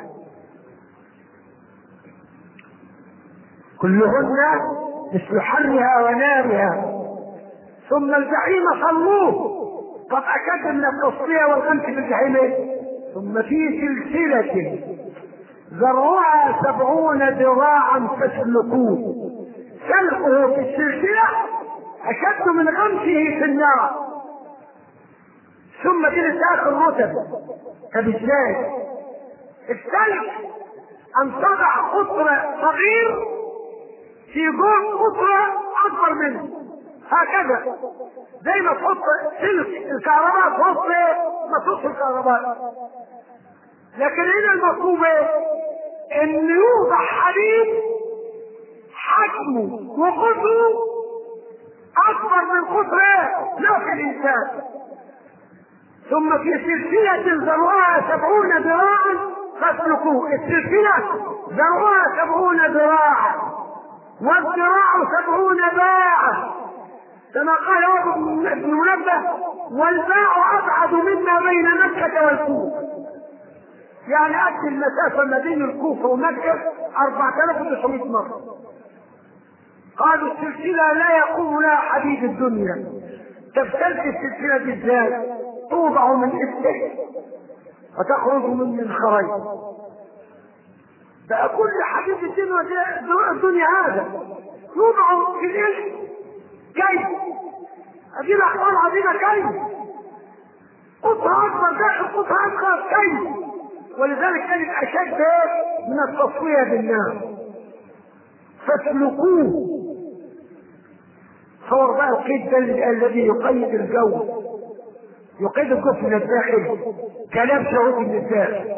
S1: كلهن مثل حرها ونارها. ثم الجحيم صلوه. قد أكد من التصفية والغمس في الجحيم. ثم في سلسلة ذرعها سبعون ذراعا فاسلكوه. سلكه في السلسلة أشد من غمسه في النار. ثم كده تأخذ رتب. طب ازاي؟ السلك أن تضع قطر صغير في جوع قطر أكبر منه، هكذا زي ما تحط سلك الكهرباء تحط مصوص الكهرباء. لكن هنا المطلوب ايه؟ ان يوضع حديد حجمه وقطره اكبر من قطر نفس الانسان. ثم في سلسلة ذرعها سبعون ذراعا فاسلكوه. السلسلة ذرعها سبعون ذراعا والذراع سبعون باعا، كما قال ابن منبه: والباع ابعد مما بين مكة والكوفة. يعني قد المسافة ما بين الكوفة ومكة أربعة آلاف وتسعمائة مرة. قالوا السلسلة لا يقوم لها حديد الدنيا. تفتلت السلسلة بالذات، توضع من إبته وتخرج من منخرين. بقى كل حديد الدنيا الدنيا هذا يوضع في الإبت. كيف؟ هذه الأخبار عظيمة. كيف؟ قطها أكبر داخل قطها أكبر. كيف؟ ولذلك كانت أشد من التصفية بالنار. فاسلكوه. صور بقى القيد الذي يقيد الجو، يقيد الجو من الداخل، كلام شعوب من الداخل.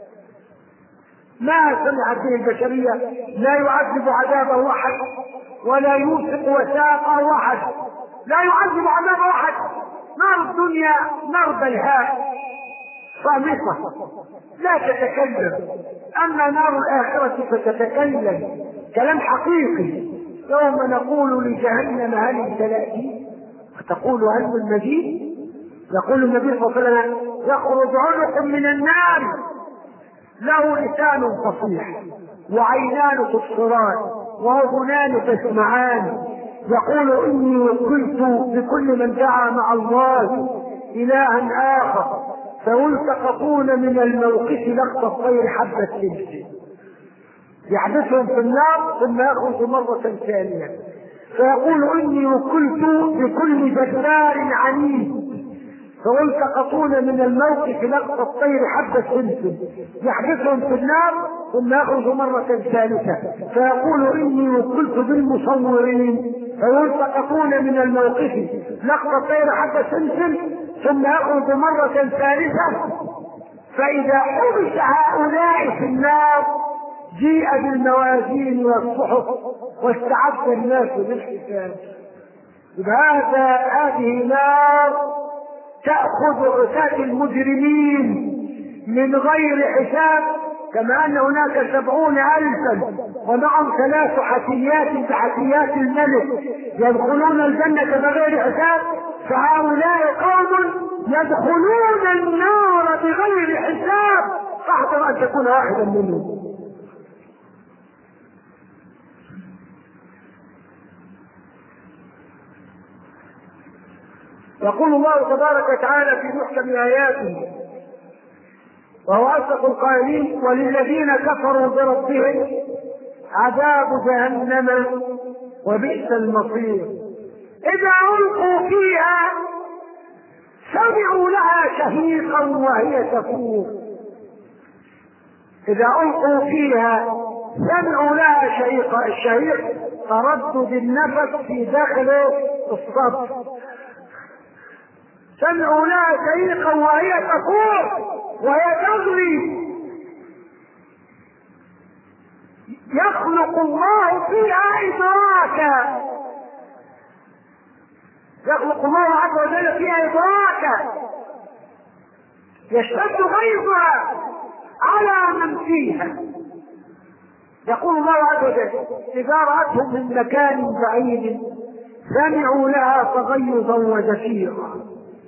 S1: ما سمعت به البشرية. لا يعذب عذابه أحد ولا يوثق وثاقه أحد. لا يعذب عذابه أحد. نار الدنيا نار بلهاء صامتة لا تتكلم. أما نار الآخرة فتتكلم كلام حقيقي. يوم نقول لجهنم هل امتلأت فتقول هل من مزيد. يقول النبي صلى الله عليه وسلم: يخرج عنق من النار له لسان فصيح وعينان تبصران واذنان تسمعان، يقول: اني وكلت بكل من دعا مع الله الها اخر فيلتقطون من الموقف لقط الطير حبة سلسل. يحبسهم في النار ثم يخرج مرة ثانية فيقول: اني وكلت بكل جبار عنيد فيلتقطون من الموقف لقط الطير حبة سلسل. يحبسهم في النار ثم يخرج مرة ثالثة فيقول: اني وكلت بالمصورين فيلتقطون من الموقف لقط الطير حبة سلسل ثم يخرج مرة ثالثة. فإذا حبس هؤلاء في النار جيء بالموازين والصحف واستعد الناس للحساب. هذا هذه نار تأخذ عتاة المجرمين من غير حساب، كما أن هناك سبعون ألفا ومعهم ثلاث حثيات كحثيات الملك يدخلون الجنة بغير حساب. فهؤلاء قوم يدخلون النار بغير حساب، فاحذر أن تكون واحدا منهم. يقول الله تبارك وتعالى في محكم آياته وهو أصدق القائلين: وللذين كفروا بربهم عذاب جهنم وبئس المصير. إذا ألقوا فيها سمعوا لها شهيقا وهي تفور. إذا ألقوا فيها سمعوا لها شهيقا. الشهيق تردد النفس في داخل الصدر. سمعوا لها شهيقا وهي تفور وهي تغلي. يخلق الله فيها إدراكا. يخلق الله عز وجل فيها إدراكا يشتد غيظها على من فيها. يقول الله عز وجل: إذا رأتهم من مكان بعيد سمعوا لها تغيظا وزفيرا.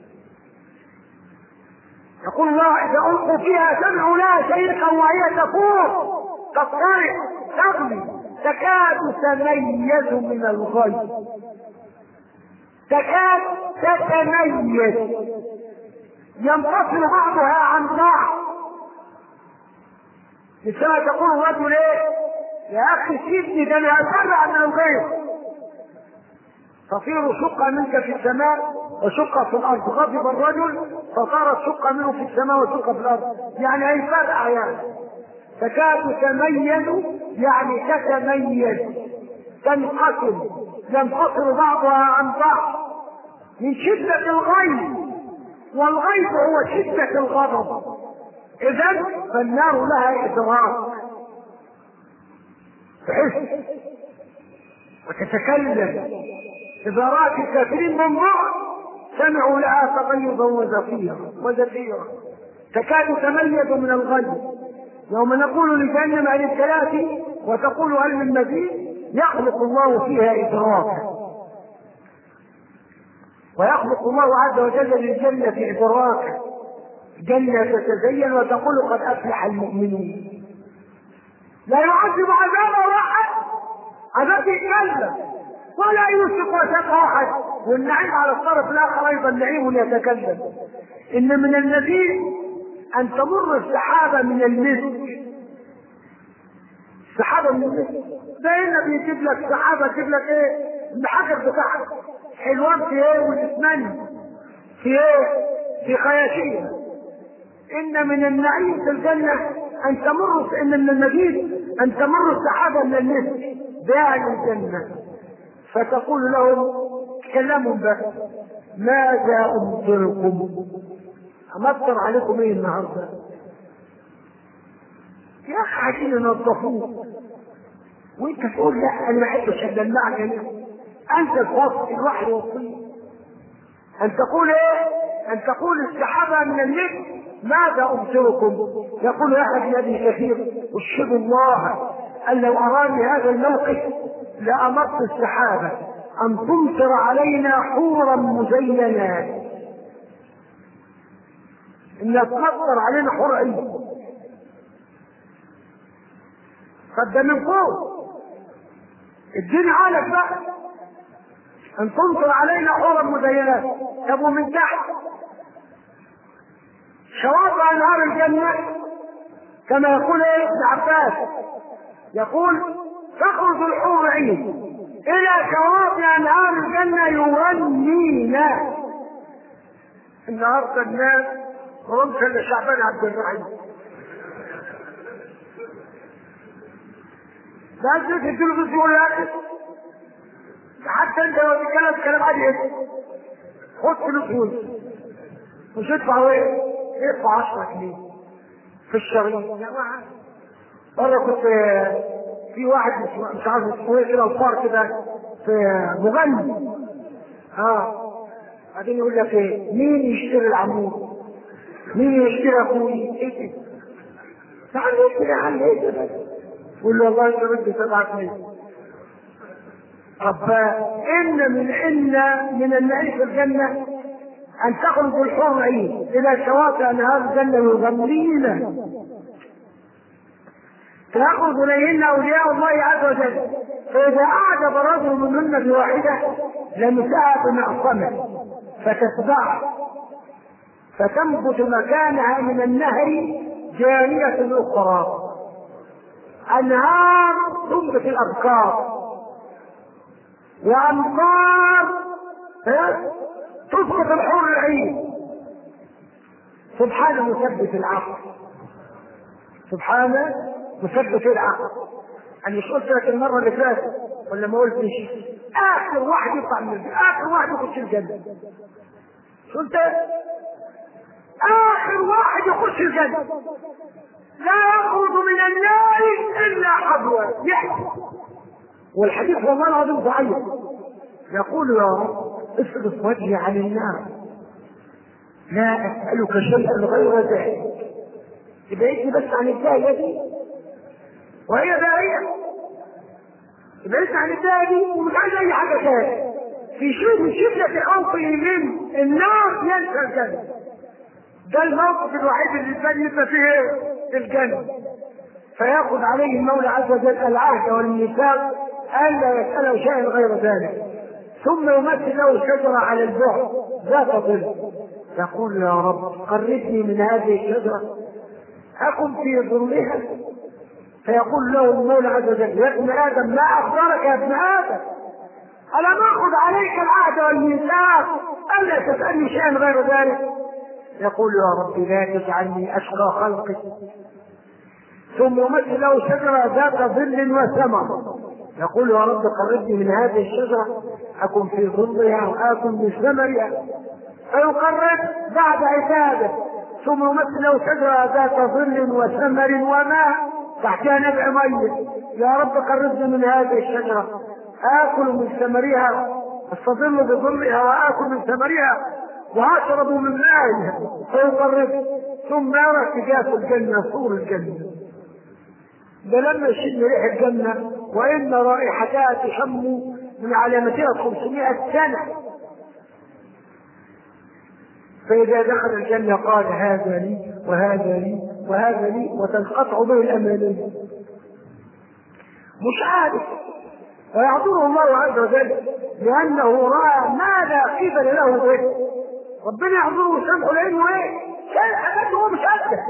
S1: يقول الله: إذا ألقوا فيها سمعوا لها شهيقا وهي تفور تضطرب تغلي تكاد تتميز من الغيظ. تكاد تتميز، ينفصل بعضها عن بعض. لسه تقول الرجل: ايه يا اخي سيبني ده انا اتبع من الغيظ. تصير شقة منك في السماء وشقة في الارض. غضب الرجل فصارت شقة منه في السماء وشقة في الارض، يعني هيفرقع. يعني تكاد تميز يعني تتميز، تنقسم، ينفصل بعضها عن بعض من شدة الغيظ، والغيظ هو شدة الغضب. إذن فالنار لها إدراك، تحس وتتكلم إذا رأت الكافرين من بعد سمعوا لها تغيظا وزفيرا وزفيرا تكاد تميز من الغيظ. يوم نقول لجهنم عن الثلاث وتقول هل من مزيد يخلق الله فيها إدراكا، ويخلق الله عز وجل للجنة إدراكا، جنة تتزين وتقول قد أفلح المؤمنون. لا يعذب عذابه أحد، عذاب يتكلم ولا يوثق وثق أحد. والنعيم على الطرف الآخر أيضا نعيم يتكلم. إن من النذير أن تمر السحابة من المسك، سحابة من المسك. ده هنا بيجيب لك سحابة، يجيب لك إيه؟ المحاجر بتاعها حلوان في إيه؟ والإسمان في إيه؟ في خياشيم. إن من النعيم في الجنة أن تمر، إن من المزيد أن تمر السحابة من المسك بأهل الجنة فتقول لهم تكلموا بس ماذا أمطركم؟ أمطر عليكم إيه النهارده؟ يا أخي عايزين ينظفوه وأنت تقول لا أنا ما أحبش أدلعك هنا. أنت الفصل الوحي والطين أن تقول إيه؟ أن تقول السحابة من المسك ماذا أمطركم؟ يقول أحد الذي كثير أشهد الله أن لو أراني هذا الموقف لأمرت السحابة أن تمطر علينا حورا مزينات، إن تمطر علينا حور عين قد من فوق الدنيا عالك بقى، أن تمطر علينا حورا مزينات. طب ومن تحت شواطئ أنهار الجنة كما يقول إيه ابن عباس، يقول تخرج الحور عين إلى شواطئ أنهار الجنة يغنينا. النهارده الناس وهم اللي شعبان عبد الرحيم لا تجي تديله بس يقول لك حتى انت لو تتكلم كلام عادي خد فلوس مش ادفع ايه؟ ادفع عشرة جنيه في الشهر. مرة كنت في واحد مش عارف اسمه ايه كده الفار كده في مغني اه بعدين يقول لك ايه مين يشتري العمود؟ مين يشتري اخوي؟ ايه كده؟ تعال يشتري عن ايه كده؟ يقول له والله انت بدي سبعة جنيه. طب ان من ان من النعيم في الجنة أن تخرج الحور عين إلى شواطئ أنهار الجنة يغنينا تأخذ إليهن أولياء الله عز وجل، فإذا أعجب رجل منهن بواحدة لمسها بمعصمه فتتبعه فتنبت مكانها من النهر جارية أخرى. أنهار تنبت الأبكار وأمطار تسقط الحور العين. سبحان مثبت العقل، سبحان مثبت العقل. انا مش قلت لك المره اللي فاتت ولا ما قلتش اخر واحد يطلع من الجنه، اخر واحد يخش الجنه. شو انت؟ اخر واحد يخش الجنه لا يخرج من النار الا حبوا يحكي. والحديث والله العظيم ضعيف. يقول يا رب اصرف وجهي عن النار لا اسالك شيئا غير ذلك. ابعدني بس عن الدايه دي وهي داعيه، ابعدني عن الدايه دي ومش عايز اي حاجه ثانيه. في شيء من شده خوفه من النار ينسى الجنه. ده الموقف الوحيد اللي الانسان يبقى فيه الجنه. فياخذ عليه المولى عز وجل العهد والميثاق الا يساله شيئا غير ذلك. ثم يمثل له شجره على البعد ذات ظل. يقول يا رب قربني من هذه الشجره اكن في ظلها. فيقول له المولى عز وجل يا ابن ادم ما اخبرك يا ابن ادم الم اخذ عليك العهد والميثاق الا تسالني شيئا غير ذلك. يقول يا رب لا تجعلني اشقى خلقك. ثم يمثل له شجره ذات ظل وثمر. يقول يا رب قربني من هذه الشجره اكن في ظلها واكن من ثمرها. فيقرب بعد عتابه. ثم يمثل له شجره ذات ظل وثمر وماء تحتها نبع ميه. يا رب قربني من هذه الشجره اكل من ثمرها استظل بظلها واكل من ثمرها واشرب من مائها فيقرب، ثم يرى اتجاه الجنه سور الجنه. ده لما يشم ريح الجنه وان رائحتها تشم من على مسيره خمسمائة سنه. فاذا دخل الجنه قال هذا لي وهذا لي وهذا لي، وتنقطع به الاماني. مش عارف، فيعذره الله عز وجل لانه راى ما لا قبل له به. ربنا يعذره ويسامحه لانه ايه؟ شايف حاجات هو مش قدها،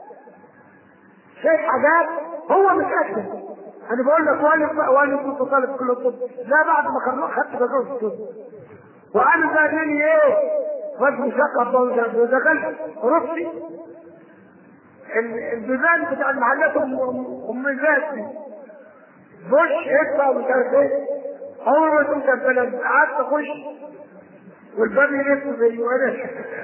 S1: شايف حاجات هو مش قدها. انا بقول لك وانا وانا كنت طالب كل الطب، لا بعد ما خدت بجوز الطب وانا بقى انني ايه؟ وزن شقه دخلت رصي البيبان بتاع المحلات ام ذاتي بوش ادفع ومش عارف ايه. اول ما كنت البلد قعدت اخش والباب يلف زي وانا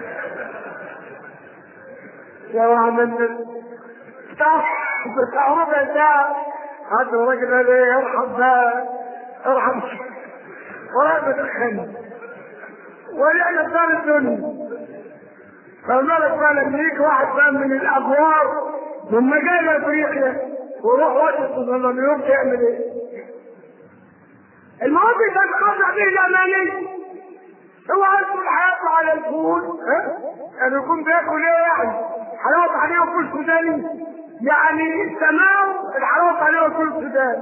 S1: يا عمل بتاع بتاع ربع ساعه. قعدت الراجل قال ايه؟ ارحم بقى ارحم ولا بتخن ولا انا دار الدنيا. فالملك بقى لما يجي واحد بقى من الابواب من مجال افريقيا ويروح واشنطن ولا نيويورك يعمل ايه؟ المواد تنقطع به الاماني. هو عايز طول حياته على الفول، ها؟ يعني يكون بياكل ايه يعني؟ حلاوه عليه وفول سوداني، يعني السماء الحلاوه عليه وفول سوداني.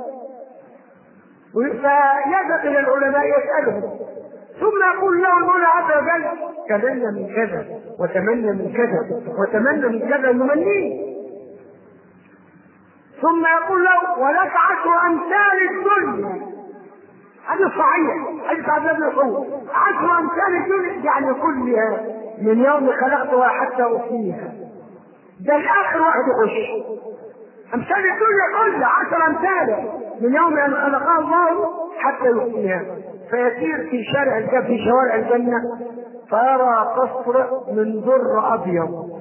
S1: فيذهب الى العلماء يسالهم، ثم يقول له المولى عز وجل تمنى من كذا وتمنى من كذا وتمنى من كذا الممنين. ثم يقول له ولك عشر امثال الدنيا. هذا صحيح، حديث عبد الله بن مسعود، عشر امثال الدنيا يعني كلها من يوم خلقتها حتى افنيها. ده الاخر واحد يخش امثال الدنيا كلها عشر امثال من يوم ان خلقها الله حتى يفنيها. فيسير في شارع الجنة في شوارع الجنة فيرى قصر من در ابيض،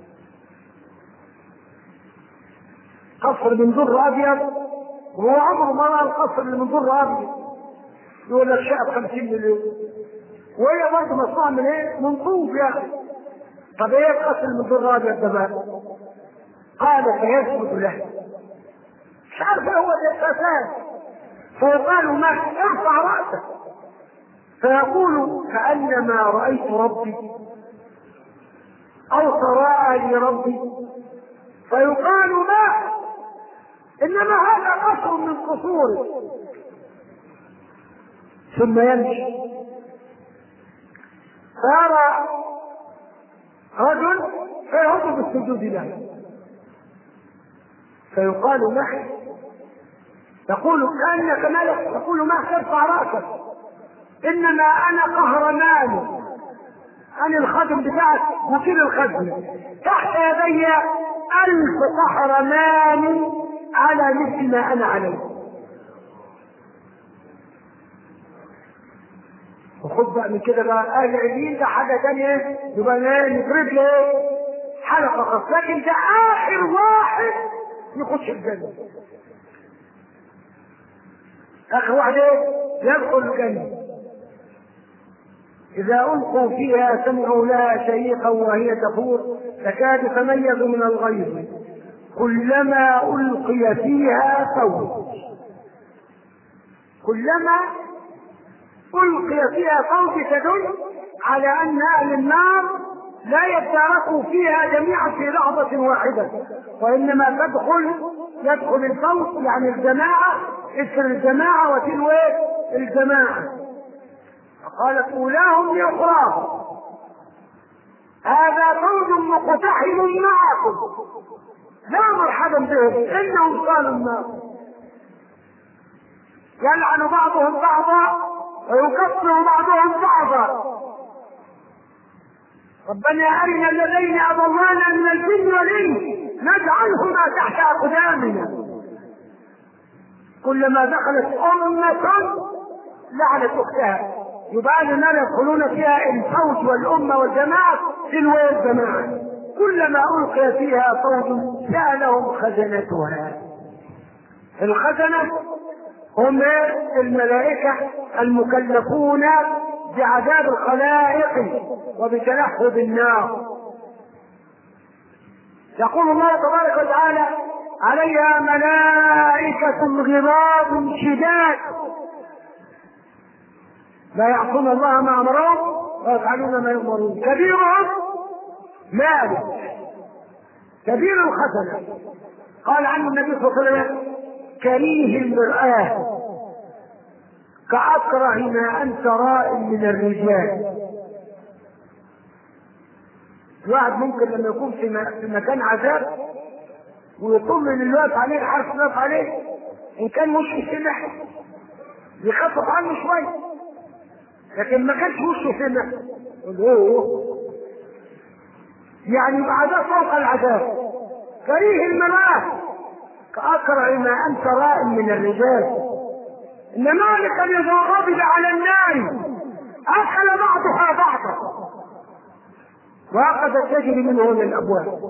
S1: قصر من در ابيض، وهو عمره ما رأى القصر اللي من در ابيض. يقول لك شقه بخمسين مليون وهي برضه مصنوعه من ايه؟ من طوب يا اخي. طب ايه القصر من در ابيض ده بقى؟ قال فيسجد له، مش عارف ايه هو الاساس. فيقال ما ارفع راسك فيقول كانما رايت ربي او تراءى لي ربي. فيقال ما انما هذا قصر من قصوره. ثم يمشي فيرى رجل فيهب بالسجود له فيقال معي، يقول كأنك ملك، يقول ما ترفع راسك انما انا قهرمان، انا الخادم بتاعك وكيل الخدمه، تحت يدي الف قهرمان على مثل ما انا عليه. وخد بقى من كده بقى اهل العلمين ده حاجه ثانيه، يبقى نضرب له حلقه خاصه، لكن ده اخر واحد يخش الجنه. اخر واحد ايه؟ يدخل الجنه. اذا القوا فيها سمعوا لها شهيقا وهي تفور تكاد تميز من الغيظ كلما القي فيها فوج. كلما القي فيها فوج تدل على ان اهل النار لا يتداركوا فيها جميعا في لحظه واحده، وانما تدخل يدخل الفوج يعني الجماعه، اسم الجماعه وتلو الجماعه. قالت اولاهم لاخراهم هذا فوج مقتحم معكم لا مرحبا بهم انهم صالوا النار. يلعن بعضهم بعضا ويكفر بعضهم بعضا. ربنا ارنا الذين اضلانا من الجن والانس نجعلهما تحت اقدامنا. كلما دخلت امه لعنت اختها، يبقى النار يدخلون فيها الفوج والامه والجماعه تلو الجماعه. كلما القي فيها فوج سالهم خزنتها. الخزنه هم الملائكة المكلفون بعذاب الخلائق وبتلهب النار. يقول الله تبارك وتعالى عليها ملائكة غلاظ شداد لا يعصون الله ما أمرهم ويفعلون ما يؤمرون. كبيرهم مالك كبير الخزنة، قال عنه النبي صلى الله عليه وسلم كريه المرآة كأكره ما أنت راء من الرجال. الواحد ممكن لما يكون في مكان عذاب ويطمن اللي واقف عليه الحرس اللي واقف عليه إن كان مش سمح يخفف عنه شوية، لكن ما كانش وشه سمح يعني بعذاب فوق العذاب. كريه المراه كأكره ما أنت راء من الرجال. إن مالكا إذا غضب على النار أكل بعضها بعضا وأخذت تجري منه للأبواب.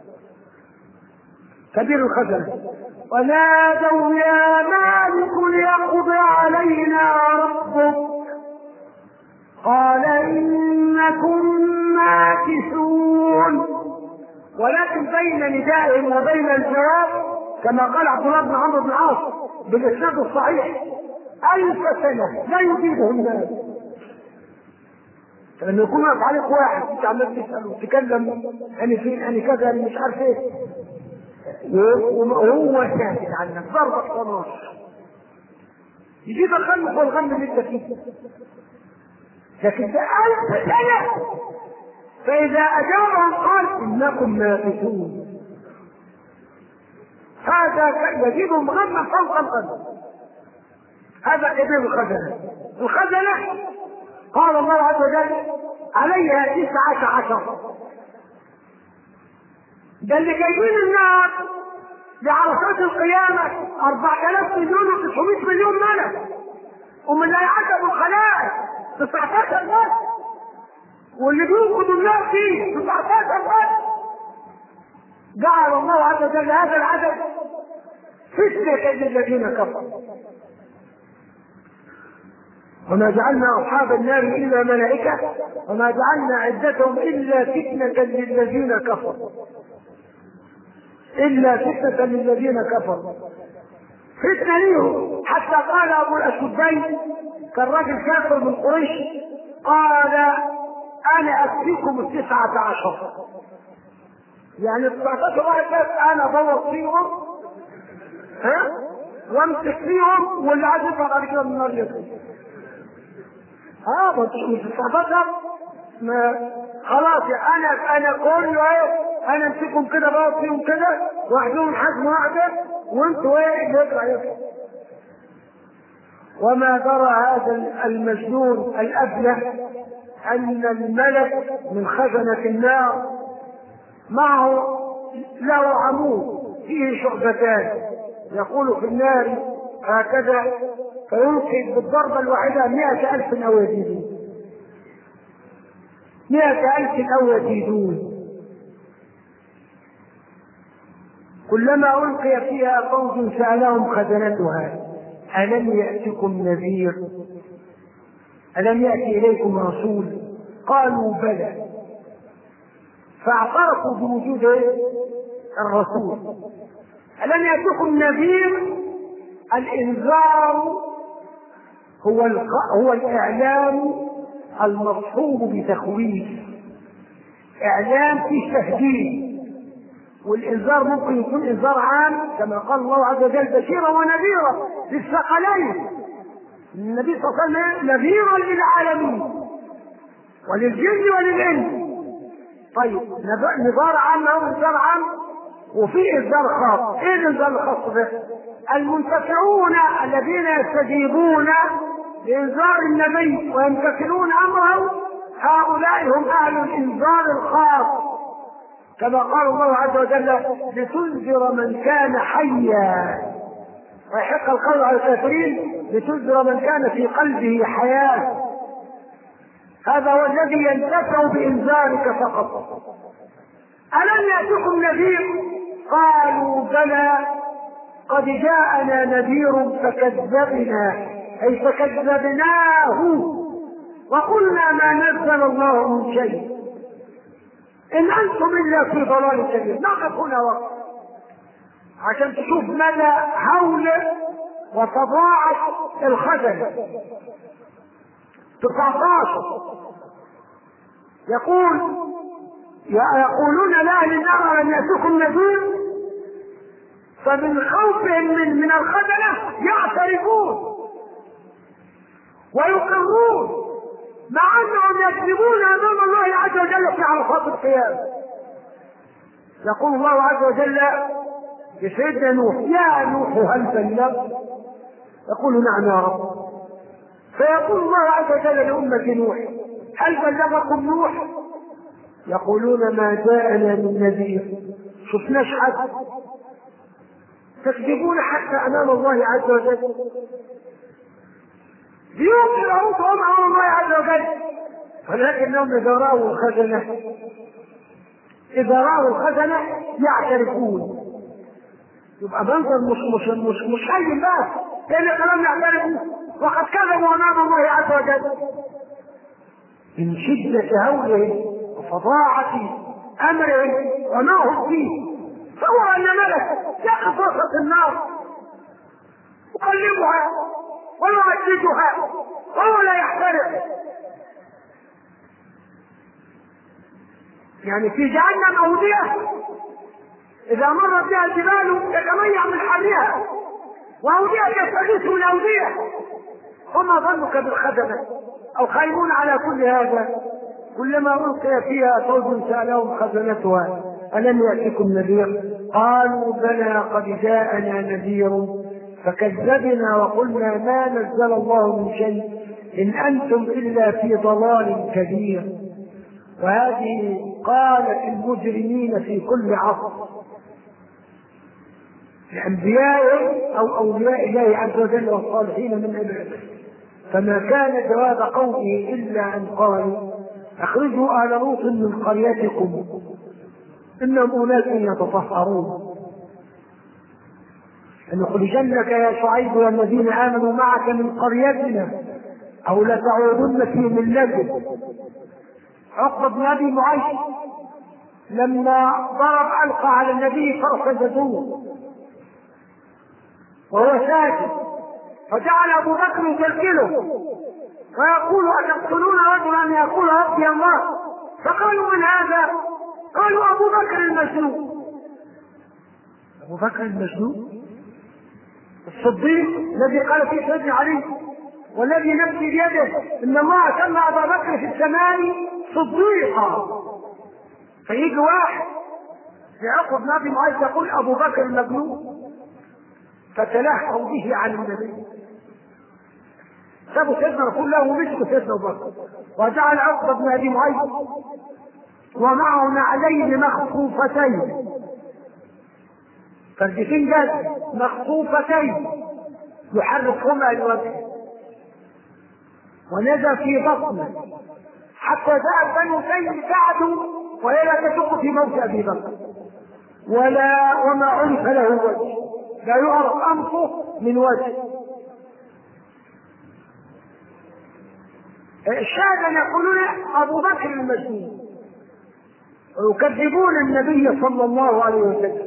S1: كبير الخزنة. ونادوا يا مالك ليقض علينا ربك قال إنكم ماكثون. ولكن بين ندائهم وبين الجواب كما قال عبد الله بن عمرو بن العاص بالإسناد الصحيح ألف سنة لا يجيبه الناس. لما يكون واقف عليك واحد انت عمال تسأل وتتكلم أنا فين أنا كذا أنا مش عارف إيه وهو ساكت عنك ضربك طناش يجيب الغم والغم اللي انت فيه. لكن ده ألف سنة فإذا أجابهم قال إنكم ماكثون. هذا يجيبهم غما فوق الغم. هذا كبير الخزنة. الخزنة قال الله عز وجل عليها تسعة عشر. ده اللي جايبين النار لعرصات القيامة أربعة آلاف مليون وتسعمائة مليون ملك ومن لا يعذب الخلائق تسعة عشر بس، واللي بينقضوا النار فيه تسعة عشر بس. جعل الله عز وجل هذا العدد فتنة للذين كفروا. وما جعلنا أصحاب النار إلا ملائكة وما جعلنا عدتهم إلا فتنة للذين كفروا إلا فتنة للذين كفروا فتنة ليهم. حتى قال أبو الأشدين كان راجل كافر من قريش قال أنا أكفيكم التسعة عشر. يعني التسعة عشر واحد أنا أدور فيهم ها وامسك فيهم واللي عايز يطلع بعد كده من النار يدخل. اه مش تستعبطها ما خلاص انا انا كله ايه انا امسكهم كده بقى فيهم كده واحدهم حجم واحده وانتوا ايه اللي يطلع يطلع. وما درى هذا المجنون الابله ان الملك من خزنه النار معه له عمود فيه شعبتان يقول في النار هكذا فيلقي بالضربة الواحدة مئة ألف أو يزيدون مئة ألف أو يزيدون. كلما ألقي فيها فوج سألهم خزنتها ألم يأتكم نذير ألم يأتي إليكم رسول قالوا بلى فاعترفوا بوجود الرسول. ألم يأتكم نذير الإنذار هو هو الإعلام المصحوب بتخويف. إعلام فيه تهديد والإنذار ممكن يكون إنذار عام كما قال الله عز وجل بشيرا ونذيرا للثقلين. النبي صلى الله عليه وسلم نذيرا للعالمين وللجن وللإنس. طيب نذار عام أو إنذار عام وفي إنذار خاص. إيه الإنذار الخاص به؟ المنتفعون الذين يستجيبون لإنذار النبي ويمتثلون أمره هؤلاء هم أهل الإنذار الخاص كما قال الله عز وجل لتنذر من كان حيا ويحق القول على الكافرين لتنذر من كان في قلبه حياة. هذا هو الذي ينتفع بإنذارك فقط. ألم يأتكم نذير قالوا بلى قد جاءنا نذير فكذبنا، أي فكذبناه وقلنا ما نزل الله من شيء إن أنتم إلا في ضلال كبير. نقف هنا وقت عشان تشوف مدى هول وتضاعف الخزن. تسعتاشر يقول يقولون لأهل النار لم يأتكم نذير، فمن خوفهم من من الخزنة يعترفون ويقرون مع أنهم يكذبون أمام الله عز وجل في عرفات القيامة. يقول الله عز وجل لسيدنا نوح: يا نوح هل بلغت؟ يقول: نعم يا رب. فيقول الله عز وجل لأمة نوح: هل بلغكم نوح؟ يقولون: ما جاءنا من نذير. شفناش حد. تكذبون حتى أمام الله عز وجل. ليوقي رؤوسهم أمام الله عز وجل، ولكنهم إذا رأوا الخزنة إذا رأوا الخزنة يعترفون. يبقى منظر مش مش مش مش أي بس، لأن كلام يعترفوا وقد كذبوا أمام الله عز وجل. من شدة هوله وفظاعة أمره وما هم فيه، فهو أن ملك يقف وسط النار يقلبها ويمجدها وهو لا يحترق. يعني في جهنم أودية إذا مرت بها الجبال تتميع من حرها، وأودية تستغيث من أودية. وما ظنك بالخزنة أو خايمون على كل هذا؟ كلما ألقي فيها فوج سألهم خزنتها ألم يأتكم نذير؟ قالوا بلى قد جاءنا نذير فكذبنا وقلنا ما نزل الله من شيء إن أنتم إلا في ضلال كبير. وهذه قالت المجرمين في كل عصر لأنبيائه أو أولياء الله عز وجل والصالحين من عباده. فما كان جواب قومه إلا أن قالوا: أخرجوا آل لوط من قريتكم إنهم أناس يتطهرون. لنخرجنك يا شعيب والذين آمنوا معك من قريتنا أو لتعودن في ملتنا. عقبة بن أبي معيط لما ضرب ألقى على النبي فارتجزوه وهو ساجد، فجعل أبو بكر يكلكله ويقول: أتقتلون رجلا أن يقول ربي الله؟ فقالوا: من هذا؟ قالوا: أبو بكر المجنون. أبو بكر المجنون الصديق الذي قال فيه سيدنا علي: والذي نفسي بيده إن الله سمى أبا بكر في السماء صديقا. فيجي واحد في عقب بن أبي معيط يقول: أبو بكر المجنون، فتلهوا به عن النبي. سابوا سيدنا رسول الله ومسكوا سيدنا أبو بكر، وجعل عقبة بن أبي معيط ومعه نعلين مخطوفتين، فردتين جد مخطوفتين يحركهما الوجه، ونزل في بطنه حتى جاء بنو تيم ساعدوا وهي لا تشك في موت أبي بكر ولا وما عرف له وجه، لا يعرف أنفه من وجه. الشاهد يقولون أبو بكر المجنون ويكذبون النبي صلى الله عليه وسلم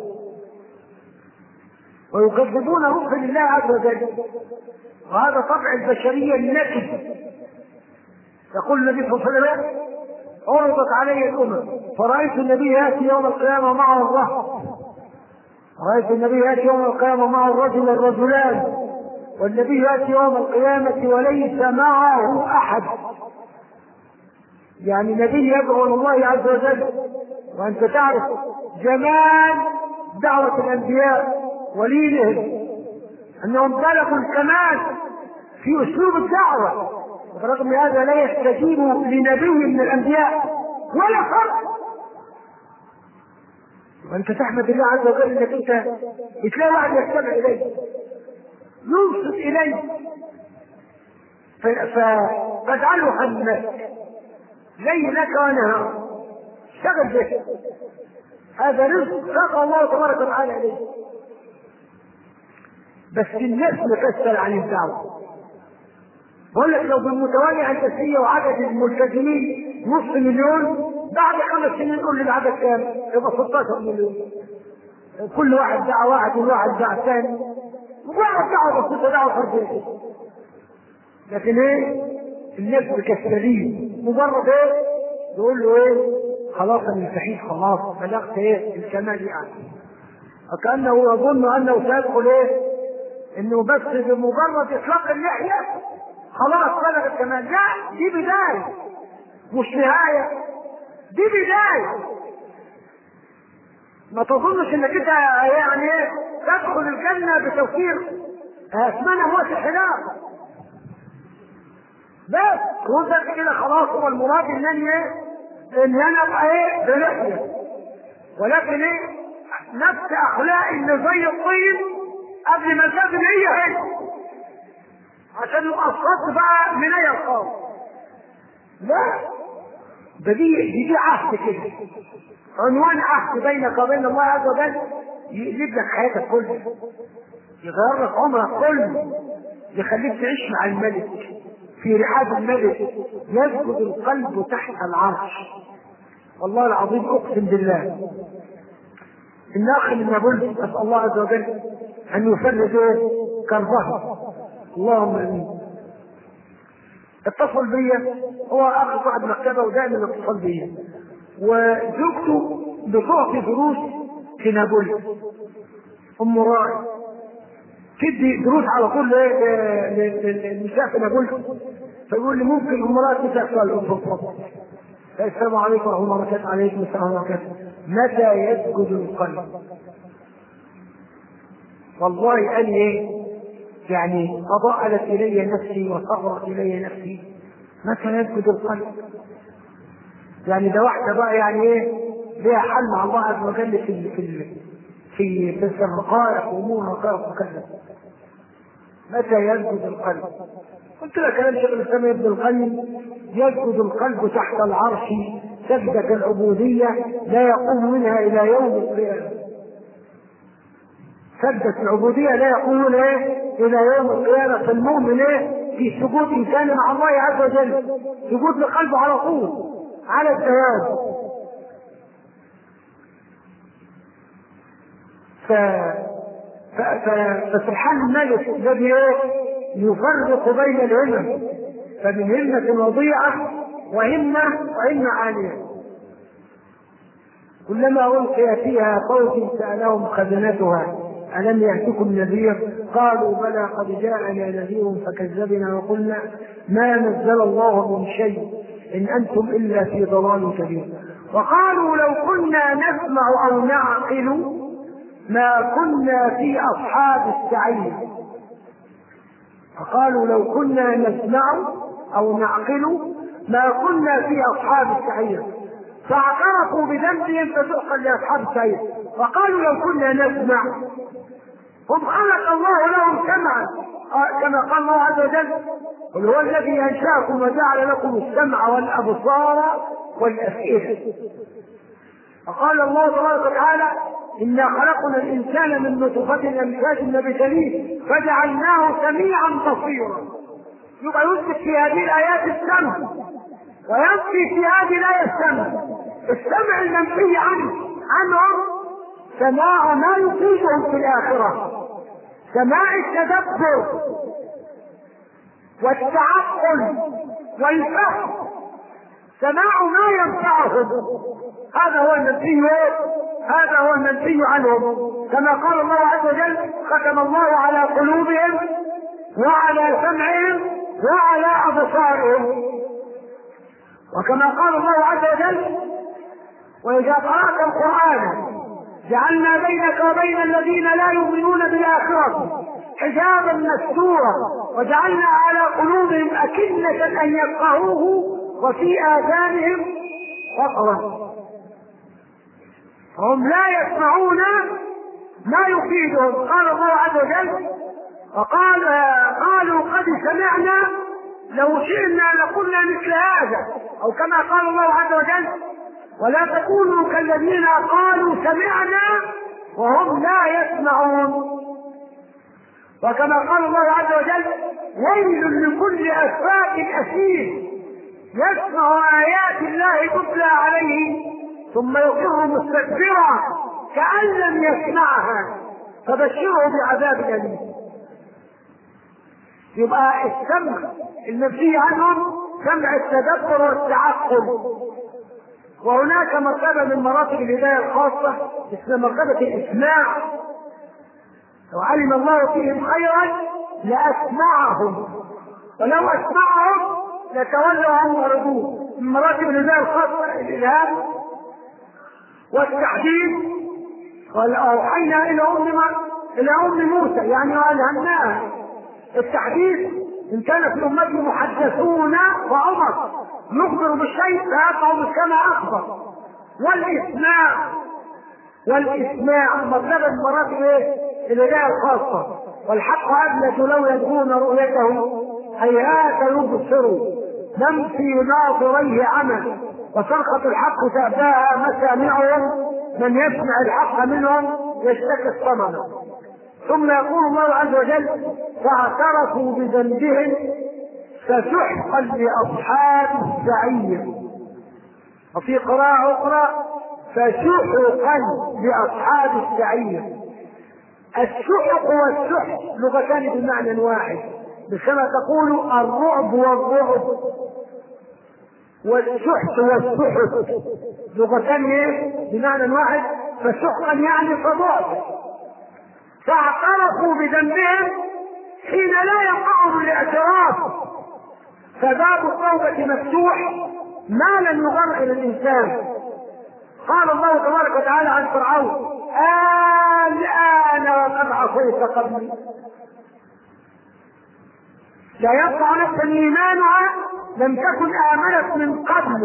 S1: ويكذبون رسل الله عز وجل، وهذا طبع البشرية النكد. يقول النبي صلى الله عليه وسلم: عرضت علي الأمم فرأيت النبي يأتي يوم القيامة معه الرهط، رأيت النبي يأتي يوم القيامة معه الرجل والرجلان، والنبي يأتي يوم القيامة وليس معه أحد. يعني نبي يدعو الله عز وجل، وأنت تعرف جمال دعوة الأنبياء ولينهم أنهم بلغوا الكمال في أسلوب الدعوة، برغم هذا لا يستجيب لنبي من الأنبياء ولا فرق. وأنت تحمد الله عز وجل أنك أنت بتلاقي واحد يستمع إليه ينصت إليه فاجعله همك ليلك ونهارك، اشتغل به. هذا رزق ساق الله تبارك وتعالى إليه. بس الناس مكسل عن الدعوة. بقول لك لو بالمتوالي هندسية وعدد الملتزمين نص مليون، بعد خمس سنين نقول العدد كام؟ يبقى ستاشر مليون. كل واحد دعا واحد وواحد دعا ثاني، وواحد دعوة بسيطة دعوة فردية. لكن ايه؟ الناس مكسلين، مجرد ايه؟ يقول له ايه؟ خلاص انا صحيح، خلاص بلغت ايه؟ الكمال يعني. وكأنه يظن انه سيدخل ايه؟ انه بس بمجرد اطلاق اللحية خلاص بلغ الكمال. لا، دي بداية مش نهاية، دي بداية. ما تظنش انك انت يعني ايه تدخل الجنة بتوفير اسمنا موت الحلاق بس وانت كده خلاص. هو المراد انني ايه؟ ان انا ابقى ايه؟ بلحية. ولكن ايه؟ نفس اخلاق اللي زي الطين قبل ما تبقى هي هي، عشان يبقى الصوت بقى من اي الخاص. لا، ده دي دي, دي عهد كده، عنوان عهد بينك وبين الله عز وجل، يقلب لك حياتك كلها، يغير لك عمرك كله، يخليك تعيش مع الملك في رحاب الملك، يسجد القلب تحت العرش. والله العظيم اقسم بالله ان اخي من نابلس اسال الله عز وجل ان يفرج كربه، اللهم امين. اتصل بيا، هو اخ صاحب مكتبه ودائما اتصل بيا، وزوجته بتعطي دروس في نابلس، ام راعي تدي دروس على طول للنساء في نابلس. فيقول لي ممكن ام راعي تسال سؤال؟ السلام عليكم ورحمه الله وبركاته. عليكم السلام ورحمه الله وبركاته. متى يسجد القلب؟ والله قال ايه يعني تضاءلت الي نفسي وصغرت الي نفسي. متى يسجد القلب؟ يعني ده واحده بقى يعني ايه ليها حل مع الله عز وجل في في في في الرقائق وامور الرقائق وكذا. متى يسجد القلب؟ قلت لك كلام شيخ الاسلام ابن القيم، يسجد القلب تحت العرش سجدة العبودية لا يقوم منها الى يوم القيامة. سجدة العبودية لا يقوم ايه الى يوم القيامة. فالمؤمن ايه في سجود انسان مع الله عز وجل، سجود لقلبه على طول على الدوام. ف... ف... ف... فسبحان الملك الذي يفرق بين الهمم، فمن همة وضيعة وهمة وهمة عالية. كلما ألقي فيها فوج سألهم خزنتها ألم يأتكم نذير؟ قالوا بلى قد جاءنا نذير فكذبنا وقلنا ما نزل الله من شيء إن أنتم إلا في ضلال كبير. وقالوا لو كنا نسمع أو نعقل ما كنا في أصحاب السعير. فقالوا لو كنا نسمع أو نعقل ما كنا في أصحاب السعير، فاعترفوا بذنبهم فسحقا لأصحاب السعير. وقالوا لو كنا نسمع، هم خلق الله لهم سمعا كما قال الله عز وجل قل هو الذي أنشأكم وجعل لكم السمع والأبصار والأفئدة. فقال الله تبارك وتعالى إنا خلقنا الإنسان من نطفة أمشاج نبتليه فجعلناه سميعا بصيرا. يبقى يثبت في هذه الآيات السمع، وينفي في هذه الآية السمع. السمع المنفي عنه عنهم سماع ما يفيدهم في الآخرة، سماع التدبر والتعقل والفهم، سماع ما ينفعهم. هذا هو المنفي، هذا هو المنفي عنهم. كما قال الله عز وجل ختم الله على قلوبهم وعلى سمعهم وعلى أبصارهم. وكما قال الله عز وجل وإذا قرأت القرآن جعلنا بينك وبين الذين لا يؤمنون بالآخرة حجابا مستورا وجعلنا على قلوبهم أكنة أن يفقهوه وفي آذانهم وقرا. هم لا يسمعون ما يفيدهم. قال الله عز وجل وقال قالوا قد سمعنا لو شئنا لقلنا مثل هذا، أو كما قال الله عز وجل ولا تكونوا كالذين قالوا سمعنا وهم لا يسمعون. وكما قال الله عز وجل: ويل لكل أفاك أثيم يسمع آيات الله تتلى عليه ثم يقر مستكبرا كأن لم يسمعها فبشره بعذاب أليم. يبقى السمع المنفي عنهم سمع التدبر والتعقل. وهناك مرتبة من مراتب الهداية الخاصة اسمها مرتبة الإسماع. لو علم الله فيهم خيرا لأسمعهم، ولو أسمعهم لتولوا عنه وردوه. من مراتب الهداية الخاصة الإلهام والتحديد. وأوحينا إلى أم إلى أم موسى يعني وألهمناها. التحديد إن كان في أمته محدثون وعمر نخبر بالشيء فيقع كما أخبر. والإسماع والإسماع مرتبة مراتب الهداية الخاصة. والحق أبلج لو يدعون رؤيته هيهات يبصروا لم في ناظريه عمل وصرخة الحق تأباها مسامعهم من يسمع الحق منهم يشتكي الصمم. ثم يقول الله عز وجل: فاعترفوا بذنبهم فسحقا لأصحاب السعير. وفي قراءة أخرى: فسحقا لأصحاب السعير. السحق والسحق لغتان بمعنى واحد، بكما تقول الرعب والرعب، والسحت والسحت لغتان بمعنى واحد، فسحقا يعني فضعف. فاعترفوا بذنبهم حين لا يقعهم الاعتراف، فباب التوبة مفتوح ما لم يغرق الإنسان. قال الله تبارك وتعالى عن فرعون: الآن وقد عصيت قبلي. لا يبقى نفسا إيمانها لم تكن آمنت من قبل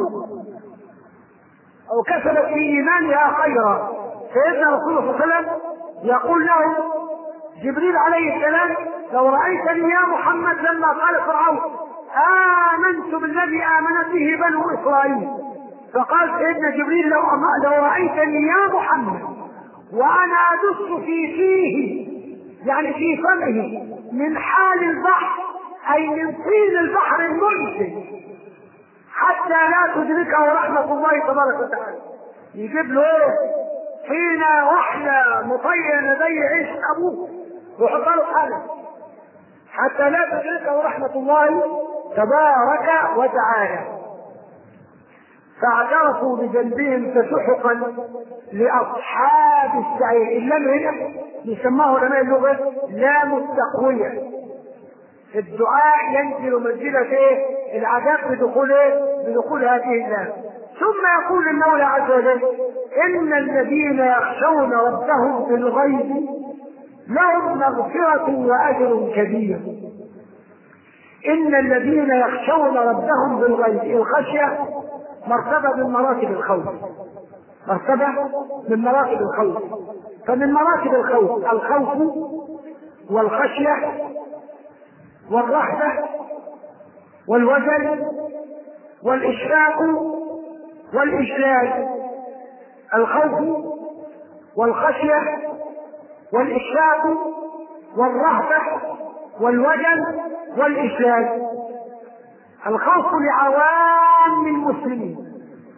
S1: أو كسبت في إيمانها خيرا. سيدنا رسول الله صلى الله عليه وسلم يقول له جبريل عليه السلام: لو رأيتني يا محمد لما قال فرعون آمنت بالذي آمنت به بنو إسرائيل. فقال سيدنا جبريل: لو, لو رأيتني يا محمد وأنا أدس في فيه يعني في فمه من حال البحر أي من طين البحر المنزل حتى لا تدركه رحمة الله تبارك وتعالى. يجيب له ايه؟ طينة واحدة مطينة زي عيش أبوه ويحط له حالة حتى لا تدركه رحمة الله تبارك وتعالى. فاعترفوا بذنبهم فسحقا لأصحاب السعير. اللام هنا يسماه علماء اللغة لام التقوية. الدعاء ينزل منزلة ايه؟ العذاب بدخول ايه؟ بدخول هذه اللام. ثم يقول المولى عز وجل: إن الذين يخشون ربهم بالغيب لهم مغفرة وأجر كبير. إن الذين يخشون ربهم بالغيب، الخشية مرتبة من مراتب الخوف، مرتبة من مراتب الخوف. فمن مراتب الخوف الخوف والخشية والرهبة والوجل والإشفاق والإجلال. الخوف والخشية والإشفاق والرهبة والوجل والإجلال. الخوف لعوام المسلمين،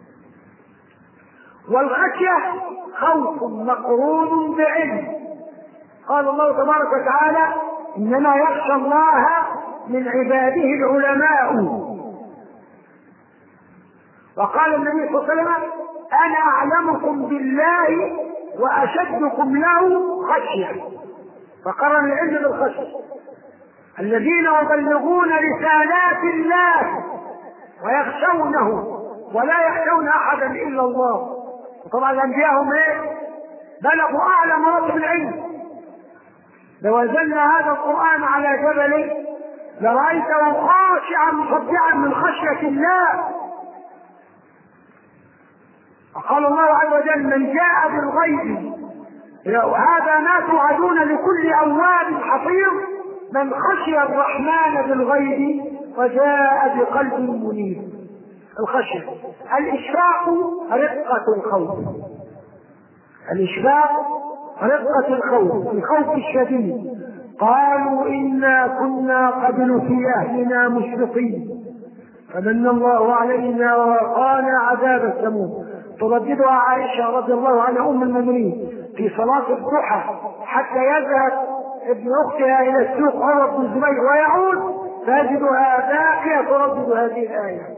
S1: والخشية خوف مقرون بعلم. قال الله تبارك وتعالى: إنما يخشى الله من عباده العلماء. وقال النبي صلى الله عليه وسلم: أنا أعلمكم بالله وأشدكم له خشية. فقرن العلم بالخشية. الذين يبلغون رسالات الله ويخشونه ولا يخشون أحدا إلا الله. وطبعا الأنبياء هم إيه؟ بلغوا أعلى مراتب العلم. لو أنزلنا هذا القرآن على جبل لرأيته خاشعا مصدعا من خشية الله. وقال الله عز وجل: من جاء بالغيب، هذا ما توعدون لكل أواب حفيظ من خشي الرحمن بالغيب وجاء بقلب منيب. الخشية. الإشفاق رقة الخوف، الإشفاق رقة الخوف، الخوف الشديد قالوا إنا كنا قبل في أهلنا مشرقين فمن الله علينا ووقانا عذاب السموم. ترددها عائشة رضي الله عنها أم المؤمنين في صلاة الضحى حتى يذهب ابن أختها إلى السوق عروة بن الزبير ويعود فيجدها باقية تردد هذه الآية.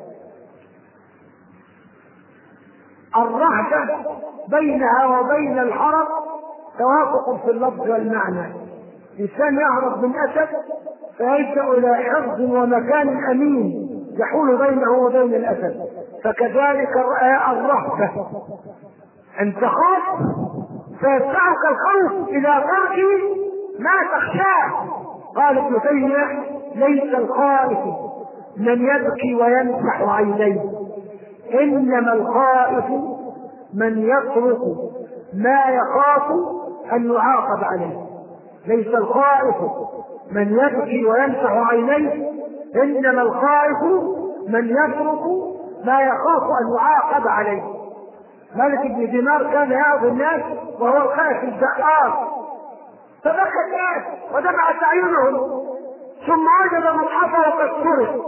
S1: الرهبة بينها وبين الحرب توافق في اللفظ والمعنى. إنسان يهرب من أسد فيلجأ إلى حفظ ومكان أمين يحول بينه وبين الأسد، فكذلك الرهبة أن تخاف فيدفعك الخوف إلى ترك ما تخشاه. قال ابن تيمية ليس الخائف من يبكي ويمسح عينيه، إنما الخائف من يترك ما يخاف أن يعاقب عليه. ليس الخائف من يبكي ويمسح عينيه، إنما الخائف من يترك ما يخاف أن يعاقب عليه. مالك بن دينار كان يعظ الناس وهو الخائف الزقار، فبكى الناس ودمعت أعينهم، ثم وجد مصحفه وقد سرق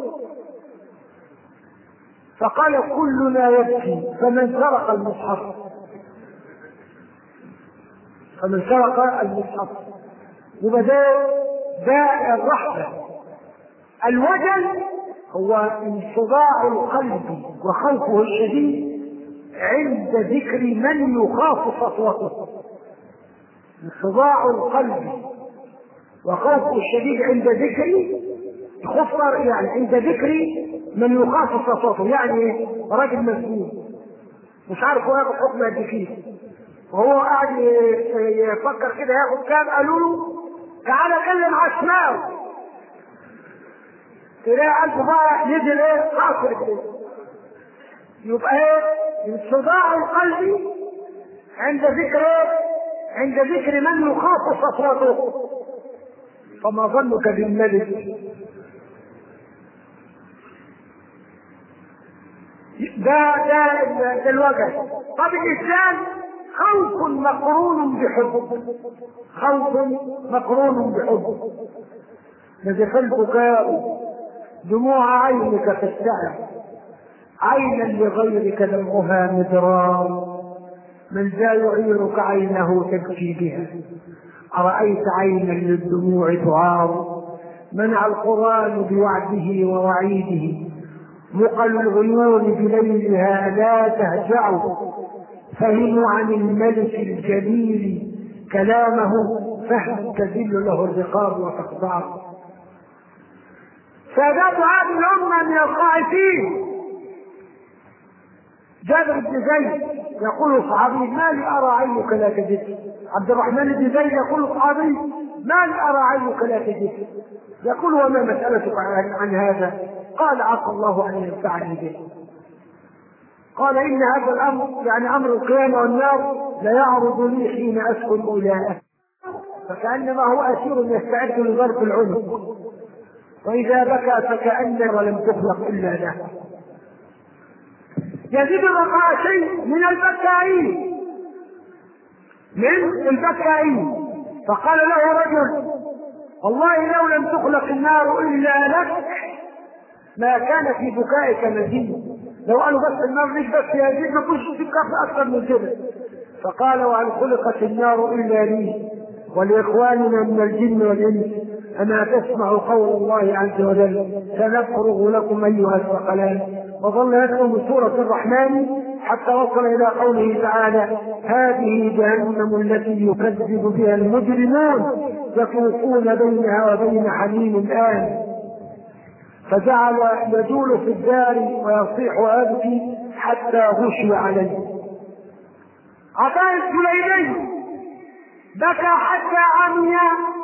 S1: فقال كلنا يبكي فمن سرق المصحف فمن سرق المصحف وبدأ داء الرحمة. الوجل هو انصداع القلب وخوفه الشديد عند ذكر من يخاف سطوته. انصداع القلب وخوفه الشديد عند ذكر خطر، يعني عند ذكر من يخاف سطوته. يعني راجل مسجون مش عارف هو ياخد حكم قد كده، وهو قاعد يفكر كده ياخد كام، قالوا له تعالى كلم عشماوي، تلاقي قلبه بقى يجي ايه عصر كده. يبقى ايه انصداع القلب عند ذكر ايه عند ذكر من يخاف سطوته. فما ظنك بالملك؟ ده ده ده الوجه. طب الإنسان خوف مقرون بحب، خوف مقرون بحب. نزف البكاء دموع عينك تستعب، عينا لغيرك دمعها مدرار، من ذا يعيرك عينه تبكي بها، أرأيت عينا للدموع تعار، منع القرآن بوعده ووعيده، مقل العيون بليلها لا تهجعوا، فهموا عن الملك الجليل كلامه فهم تذل له الرقاب وتخضع. سادات هذه الأمة من الخائفين. جابر بن زيد يقول صحابي ما لي أرى عينك لا تجد. عبد الرحمن بن زيد يقول صحابي ما لي أرى عينك لا تجد. يقول وما مسألتك عن هذا؟ قال عسى الله أن ينفعني به. قال إن هذا الأمر يعني أمر القيامة والنار لا يعرض لي حين أسكن أولئك، فكأنما هو أسير يستعد لضرب العنق، وإذا بكى فكأن ولم تخلق إلا له. يزيد البقاء شيء من البكائين من البكائين فقال له رجل والله لو لم تخلق النار إلا لك ما كان في بكائك مزيد. لو قالوا بس النار ليش بس يزيد ما كنتش تكفي أكثر من كده. فقال وهل خلقت النار إلا لي ولإخواننا من الجن والإنس، أما تسمع قول الله عز وجل سنفرغ لكم أيها الثقلان. وظل يدعو بسورة الرحمن حتى وصل إلى قوله تعالى هذه جهنم التي يكذب بها المجرمون يطوفون بينها وبين حميم الآن. فجعل يجول في الدار ويصيح ويبكي حتى غشي عليه. عطاء السليمي بكى حتى عمي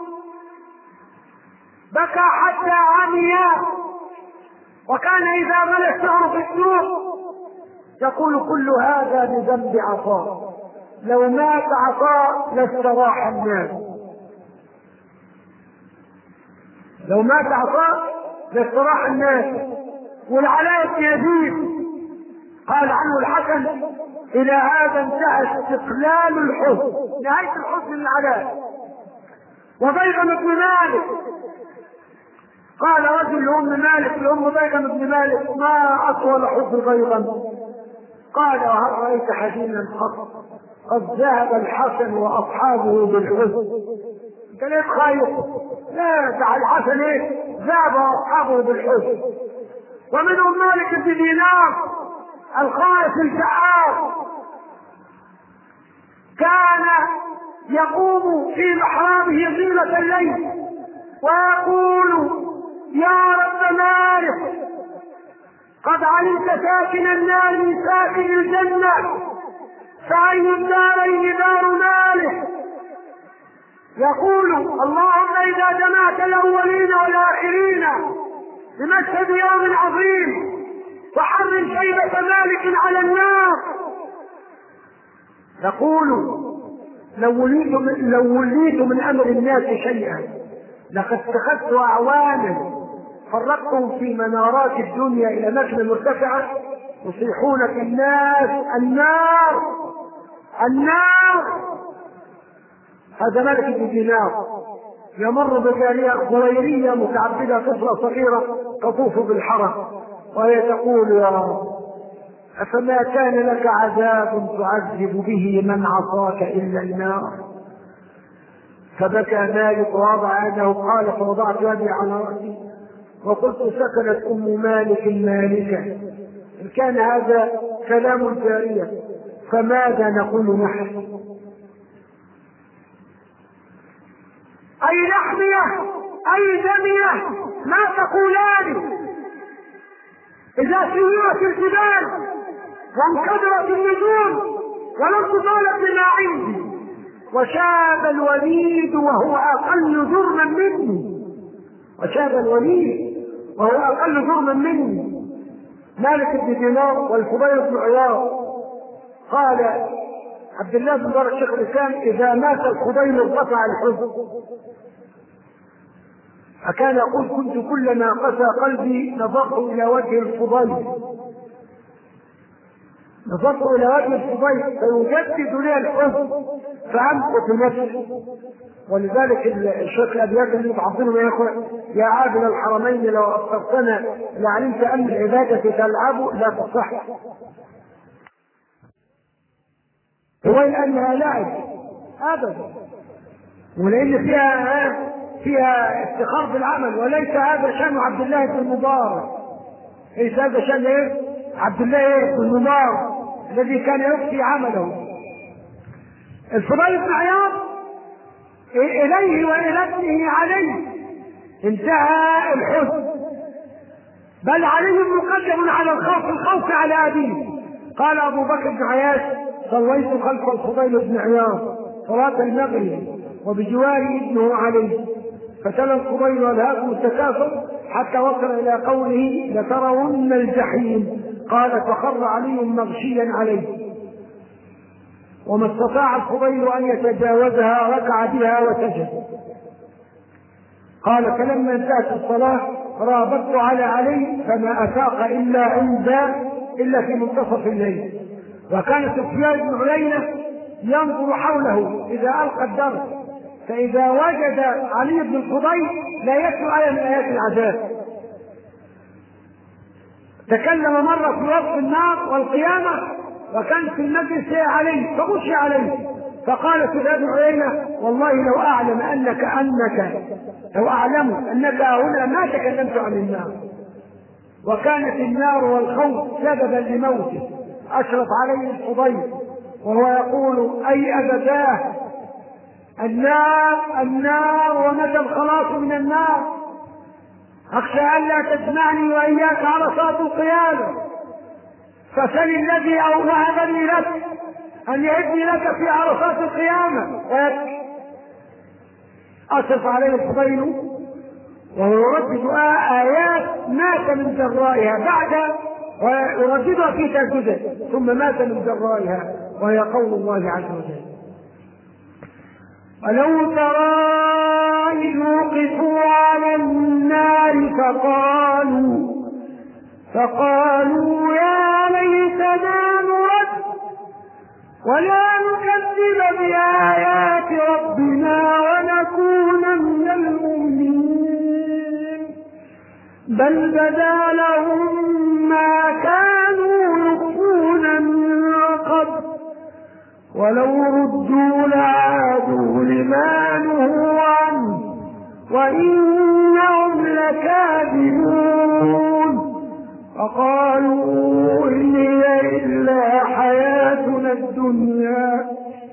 S1: بكى حتى عمي وكان إذا ملى الشعر في السوق يقول كل هذا بذنب عطاء، لو مات عطاء لاستراح الناس، لو مات عطاء لاستراح الناس. والعلاء بن يزيد قال عنه الحسن إلى هذا انتهى استقلال الحزن، نهاية الحزن من العلاء. وضيغم بن مالك. قال رجل لأم مالك لأم ضيغم بن مالك: ما أطول حب ضيغم؟ قال: وهل رأيت حزينا قط؟ قد ذهب الحسن وأصحابه بالحزن. انت ليه خايف؟ لا، ده الحسن ايه؟ ذهب واصحابه بالحزن. ومنهم مالك بن دينار الخائف الفعال، كان يقوم في محرابه طيلة الليل ويقول: يا رب مالك، قد علمت ساكن النار من ساكن الجنة، فأي الدارين دار مالك؟ يقول: اللهم إذا جمعت الأولين والآخرين بمشهد يوم عظيم فحرم شيبة مالك على النار. يقول: لو وليت من, لو وليت من أمر الناس شيئا لقد اتخذت أعوانا فرقتهم في منارات الدنيا إلى مكنة مرتفعة يصيحون في الناس: النار النار. هذا مالك بن دينار يمر بجارية خويرية متعبدة طفلة صغيرة تطوف بالحرم وهي تقول: يا رب، أفما كان لك عذاب تعذب به من عصاك إلا النار؟ فبكى مالك ووضع يده، قال: فوضعت يدي على رأسي وقلت: سكنت أم مالك مالكة. إن كان هذا كلام الجارية فماذا نقول نحن؟ أي لحمية أي دمية ما تقولان إذا سيرت الجبال وانكدرت النجوم ولم تطالب بما عندي وشاب الوليد وهو أقل جرما مني وشاب الوليد وهو أقل جرما مني مالك بن دينار والفضيل بن عياض. قال عبد الله بن مبارك شيخ الإسلام: إذا مات الفضيل ارتفع الحزن. فكان يقول: كنت كلما قسى قلبي نظرت إلى وجه الفضيل نظرت إلى وجه الفضيل فيجدد لي الحزن فأمكث نفسي. ولذلك الشيخ الأبيات اللي تعظمه يا إخوة: يا عابد الحرمين لو أبصرتنا لعلمت أن العبادة تلعب لا تصح. هو أنها لعب أبدا، ولأن فيها فيها افتخار بالعمل، وليس هذا شأن عبد الله بن مبارك. ليس هذا شأن ايه؟ عبد الله بن مبارك الذي كان يخفي عمله. الفضيل بن عياض إليه وإلى ابنه عليه انتهى الحزن، بل عليه مقدم على الخوف الخوف على أبيه. قال أبو بكر بن عياش: صليت خلف الفضيل بن عياض صلاة المغرب وبجواره ابنه عليه، فتلا الفضيل والهاكم التكاثر حتى وصل إلى قوله: لترون الجحيم. قال: فخر علي مغشيا عليه، وما استطاع الفضيل أن يتجاوزها ركع بها وسجد. قال: فلما انتهت الصلاة رابطت على علي فما أفاق إلا عند إلا في منتصف الليل. وكان سفيان بن عيينة ينظر حوله إذا ألقى الدرس، فإذا وجد علي بن الفضيل لا يتلو آية من آيات العذاب. تكلم مرة في وصف النار والقيامة وكان في المجلس عليه فغشي عليه، فقال سفيان بن عيينة: والله لو أعلم أنك أنك لو أعلم أنك هنا ما تكلمت عن النار. وكانت النار والخوف سببا لموته. أشرف عليه الفضيل وهو يقول: أي أبداه، النار النار ومتى الخلاص من النار؟ أخشى ألا تجمعني وإياك على صراط القيامة، فسل الذي وهبني لك أن يعدني لك في عرصات القيامة. أشرف عليه الفضيل وهو يردد آيات مات من جرائها بعد ويرددها في تهجده ثم مات من جرائها، وهي قول الله عز وجل: ولو ترى إذ وقفوا على النار فقالوا فقالوا يا ليتنا نرد ولا نكذب بآيات ربنا ونكون أكون من المؤمنين بل بدا لهم ما كانوا يخفون من قبل ولو ردوا لعادوا لما نهوا عنه وإنهم لكاذبون فقالوا إن هي إلا حياتنا الدنيا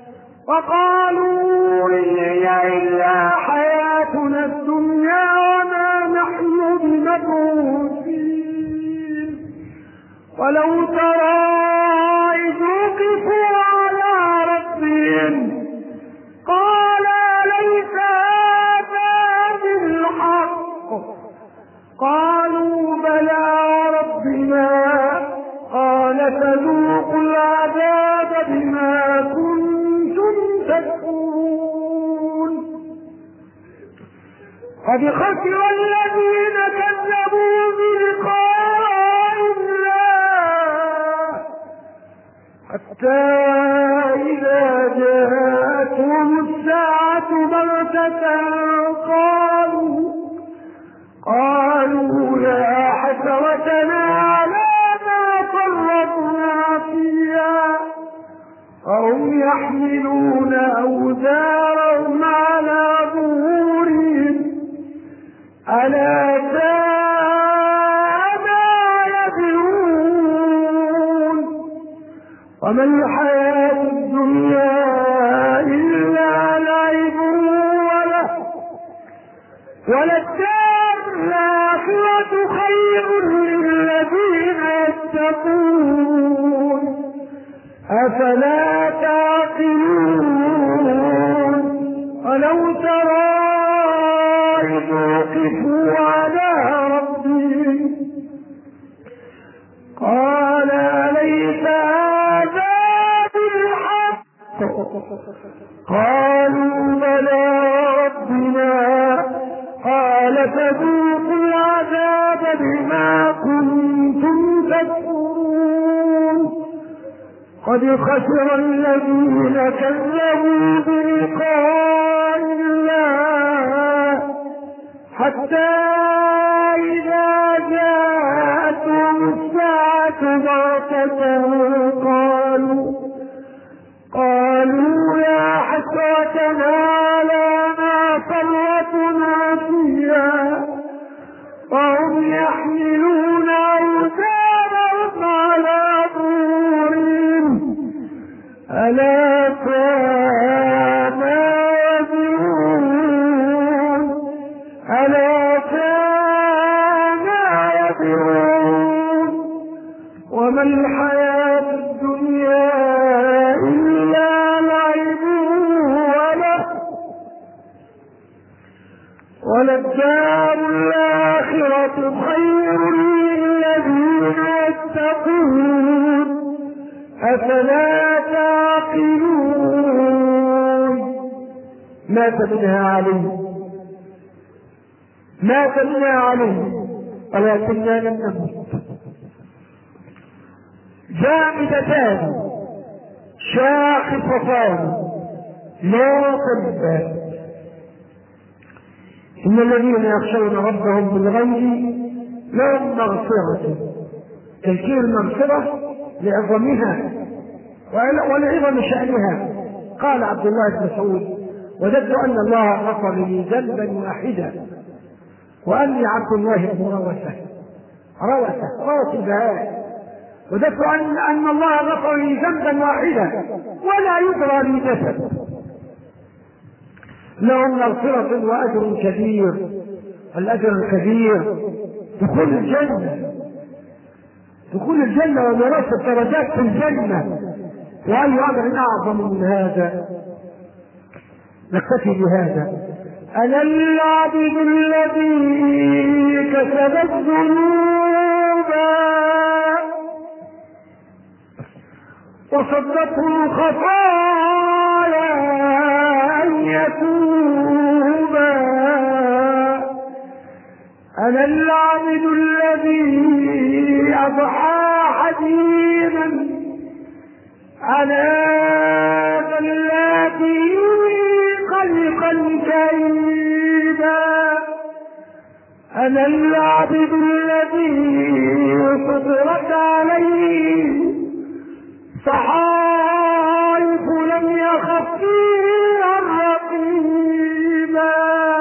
S1: وقالوا إن هي إلا حياتنا الدنيا وما نحن بمبعوثين ولو ترى إذ وقفوا على ربهم قال ليس هذا بالحق قالوا بلى ربنا قال فذوقوا العذاب بما كنتم تكفرون قد خسر الذين كذبوا بلقاء الله حتى إذا جاءتهم الساعة بغتة قالوا قالوا يا حسرتنا على ما فرطنا فيها وهم يحملون أوزارهم على ظهورهم ألا ساء ما يزرون وما الحياة الدنيا إلا لعب وله وللدار الآخرة خير للذين يتقون أفلا تعقلون ولو ترى إذ وقفوا على ربهم قال ليس هذا بالحق قالوا بلى ربنا قال فذوقوا العذاب بما كنتم تكفرون قد خسر الذين كذبوا بلقاء الله حتى إذا جاءتهم الساعة بغتة قالوا قالوا يا حسرتنا على ما فرطنا فيها وهم يحملون أوزارهم على ظهورهم ألا ساء ما يزرون ألا ساء ما يزرون وما الحياة الدنيا إلا لعب وله وللدار الآخرة خير للذين يتقون أفلا تعقلون مات منها عليه مات منها عليه ولكننا لم نمت جامدتان شاخصتان لا تنبات إن الذين يخشون ربهم بالغيب لهم مغفرة تذكير المغفرة لعظمها ولعظم شأنها قال عبد الله بن مسعود وجدت أن الله غفر لي ذنبا واحدا وأني عبد الله بن روثة روثة روث البهائم وجدت أن أن الله غفر لي ذنبا واحدا ولا يدرى لي جسد لهم مغفرة وأجر كبير الأجر الكبير دخول الجنة دخول الجنة ومراسة درجات في الجنة وأي أمر أعظم من هذا نكتفي بهذا أنا العبد الذي كسب الذنوب وصدته الخطايا أن يتوبا أنا العبد الذي أضحى حزينا على ذلاتي خلقا كي أنا العبد الذي فطرت عليه صحائف لم يخف فيها الرقيبا.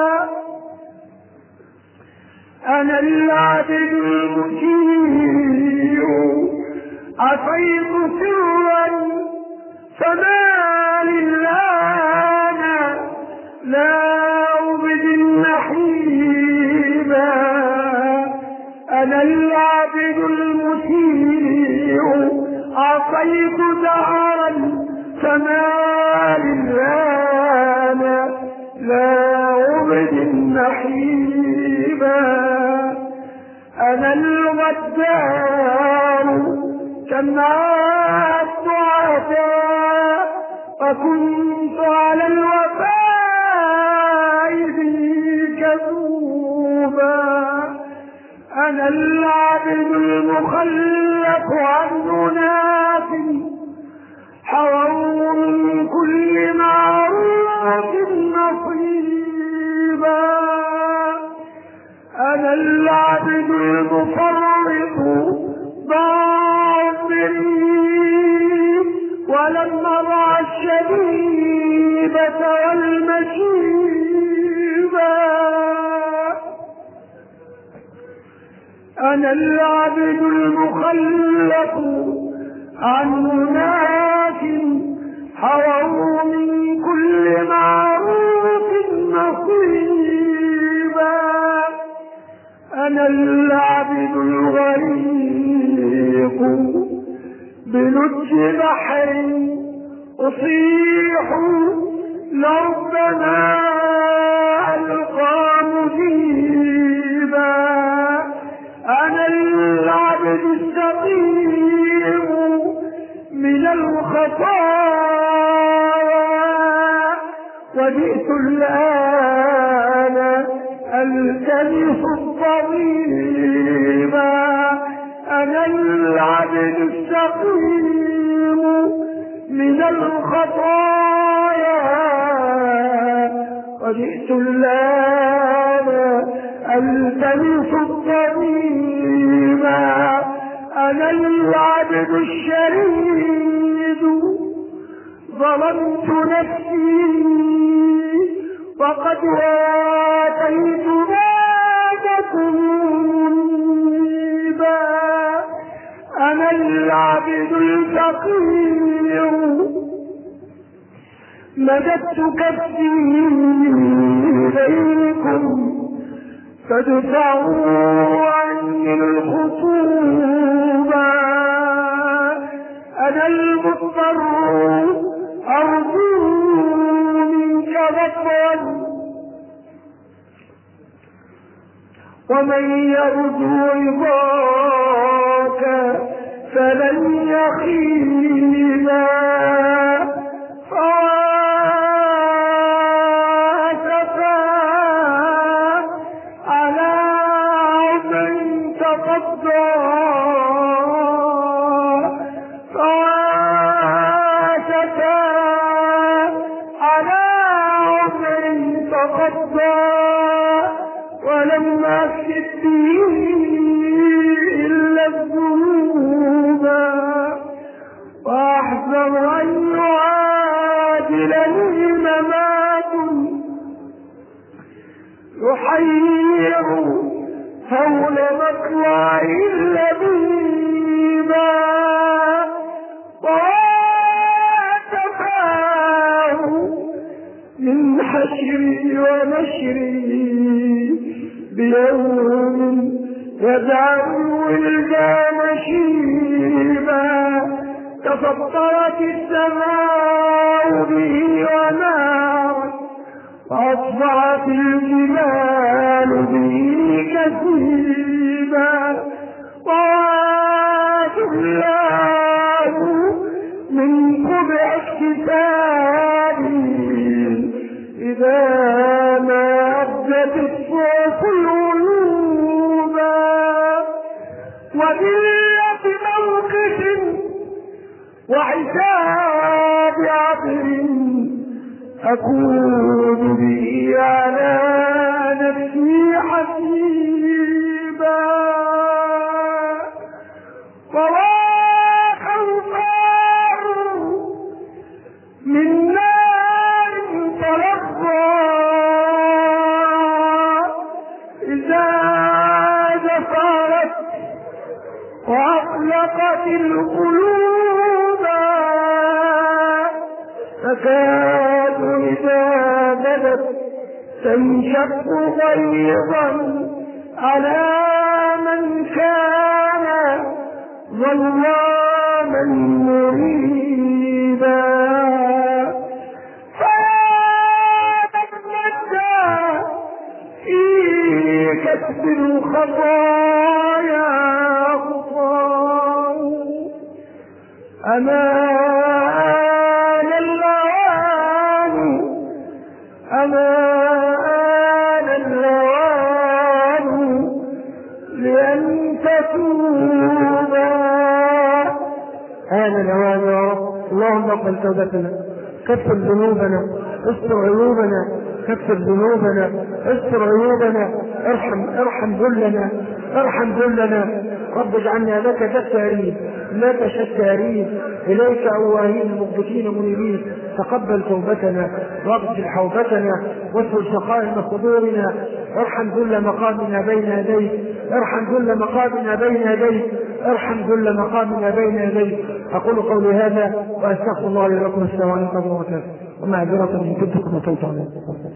S1: أنا العبد المسيء عصيت سرا فما للآن لا أبدي النحيبا. أنا العبد المسيء عصيت دهرا فما للآن لا أبدي النحيبا. أنا الغدار كم عادت عداء وكنت على الوفاء به كذوبا. أنا العبد المخلف عن أناس حروا من كل معروف نصيبا. أنا العبد المفرط ضاطري ولم أضع الشبيبة والمشيبا. أنا العبد المخلف عن أناس حروا من كل معروف نصيبا. أنا العبد الغريق بلج بحر أصيح لربما ألقى مجيبا. أنا العبد السقيم من الخطايا وجئت الآن التمس الطبيبا. أنا العبد السقيم من الخطايا وجئت الآن التمس الطبيبا. أنا العبد الشريد ظلمت نفسي وقد واتيت نادكم منيبا. أنا العبد الفقير مددت كفي إليكم فادفعوا عني الخطوبا. أنا المضطر أرجو منك غفرا ومن يرجو رضاك فلن يخيبا. فاسفا على من تقضى فاسفا على من تقضى ولم أكسب به إلا الذنوب وأحذر أن يعاجلني ممات يحير حول مطلعي اللبيبا. واتفاه من حشري ونشري بيوم يدعو الولدان شيبا. تفطرت السماء به ونارا وأصبحت الجبال به كثيبا. وعاد الله من قبع اكتسابي إذا ما أبدت الصوف العيوبا. وذلة موقف وحساب عبر أكون به على نفسي حسيب. وأطلقت القلوب تكاد إذا بدت تنشق غيظا على من كان ظلاما مريبا. فيا من مدى في كسب الخطايا خطاه أمان اللوان أمان اللوان لأن تتوبا. آن الأوان يا رب. اللهم اقبل توبتنا، كفر ذنوبنا، استر عيوبنا، كفر ذنوبنا، استر عيوبنا، ارحم ارحم ذلنا، ارحم ذلنا. رب اجعلنا لك ذكارين لك شكارين اليك اواهين مخبتين منيبين. تقبل توبتنا واغفر حوبتنا واسهل شقائم صدورنا. ارحم ذل مقامنا بين يديك، ارحم ذل مقامنا بين يديك، ارحم ذل مقامنا بين يديك. اقول قولي هذا واستغفر الله لي ولكم السلام عليكم ورحمه الله ومعذره ان كنت كما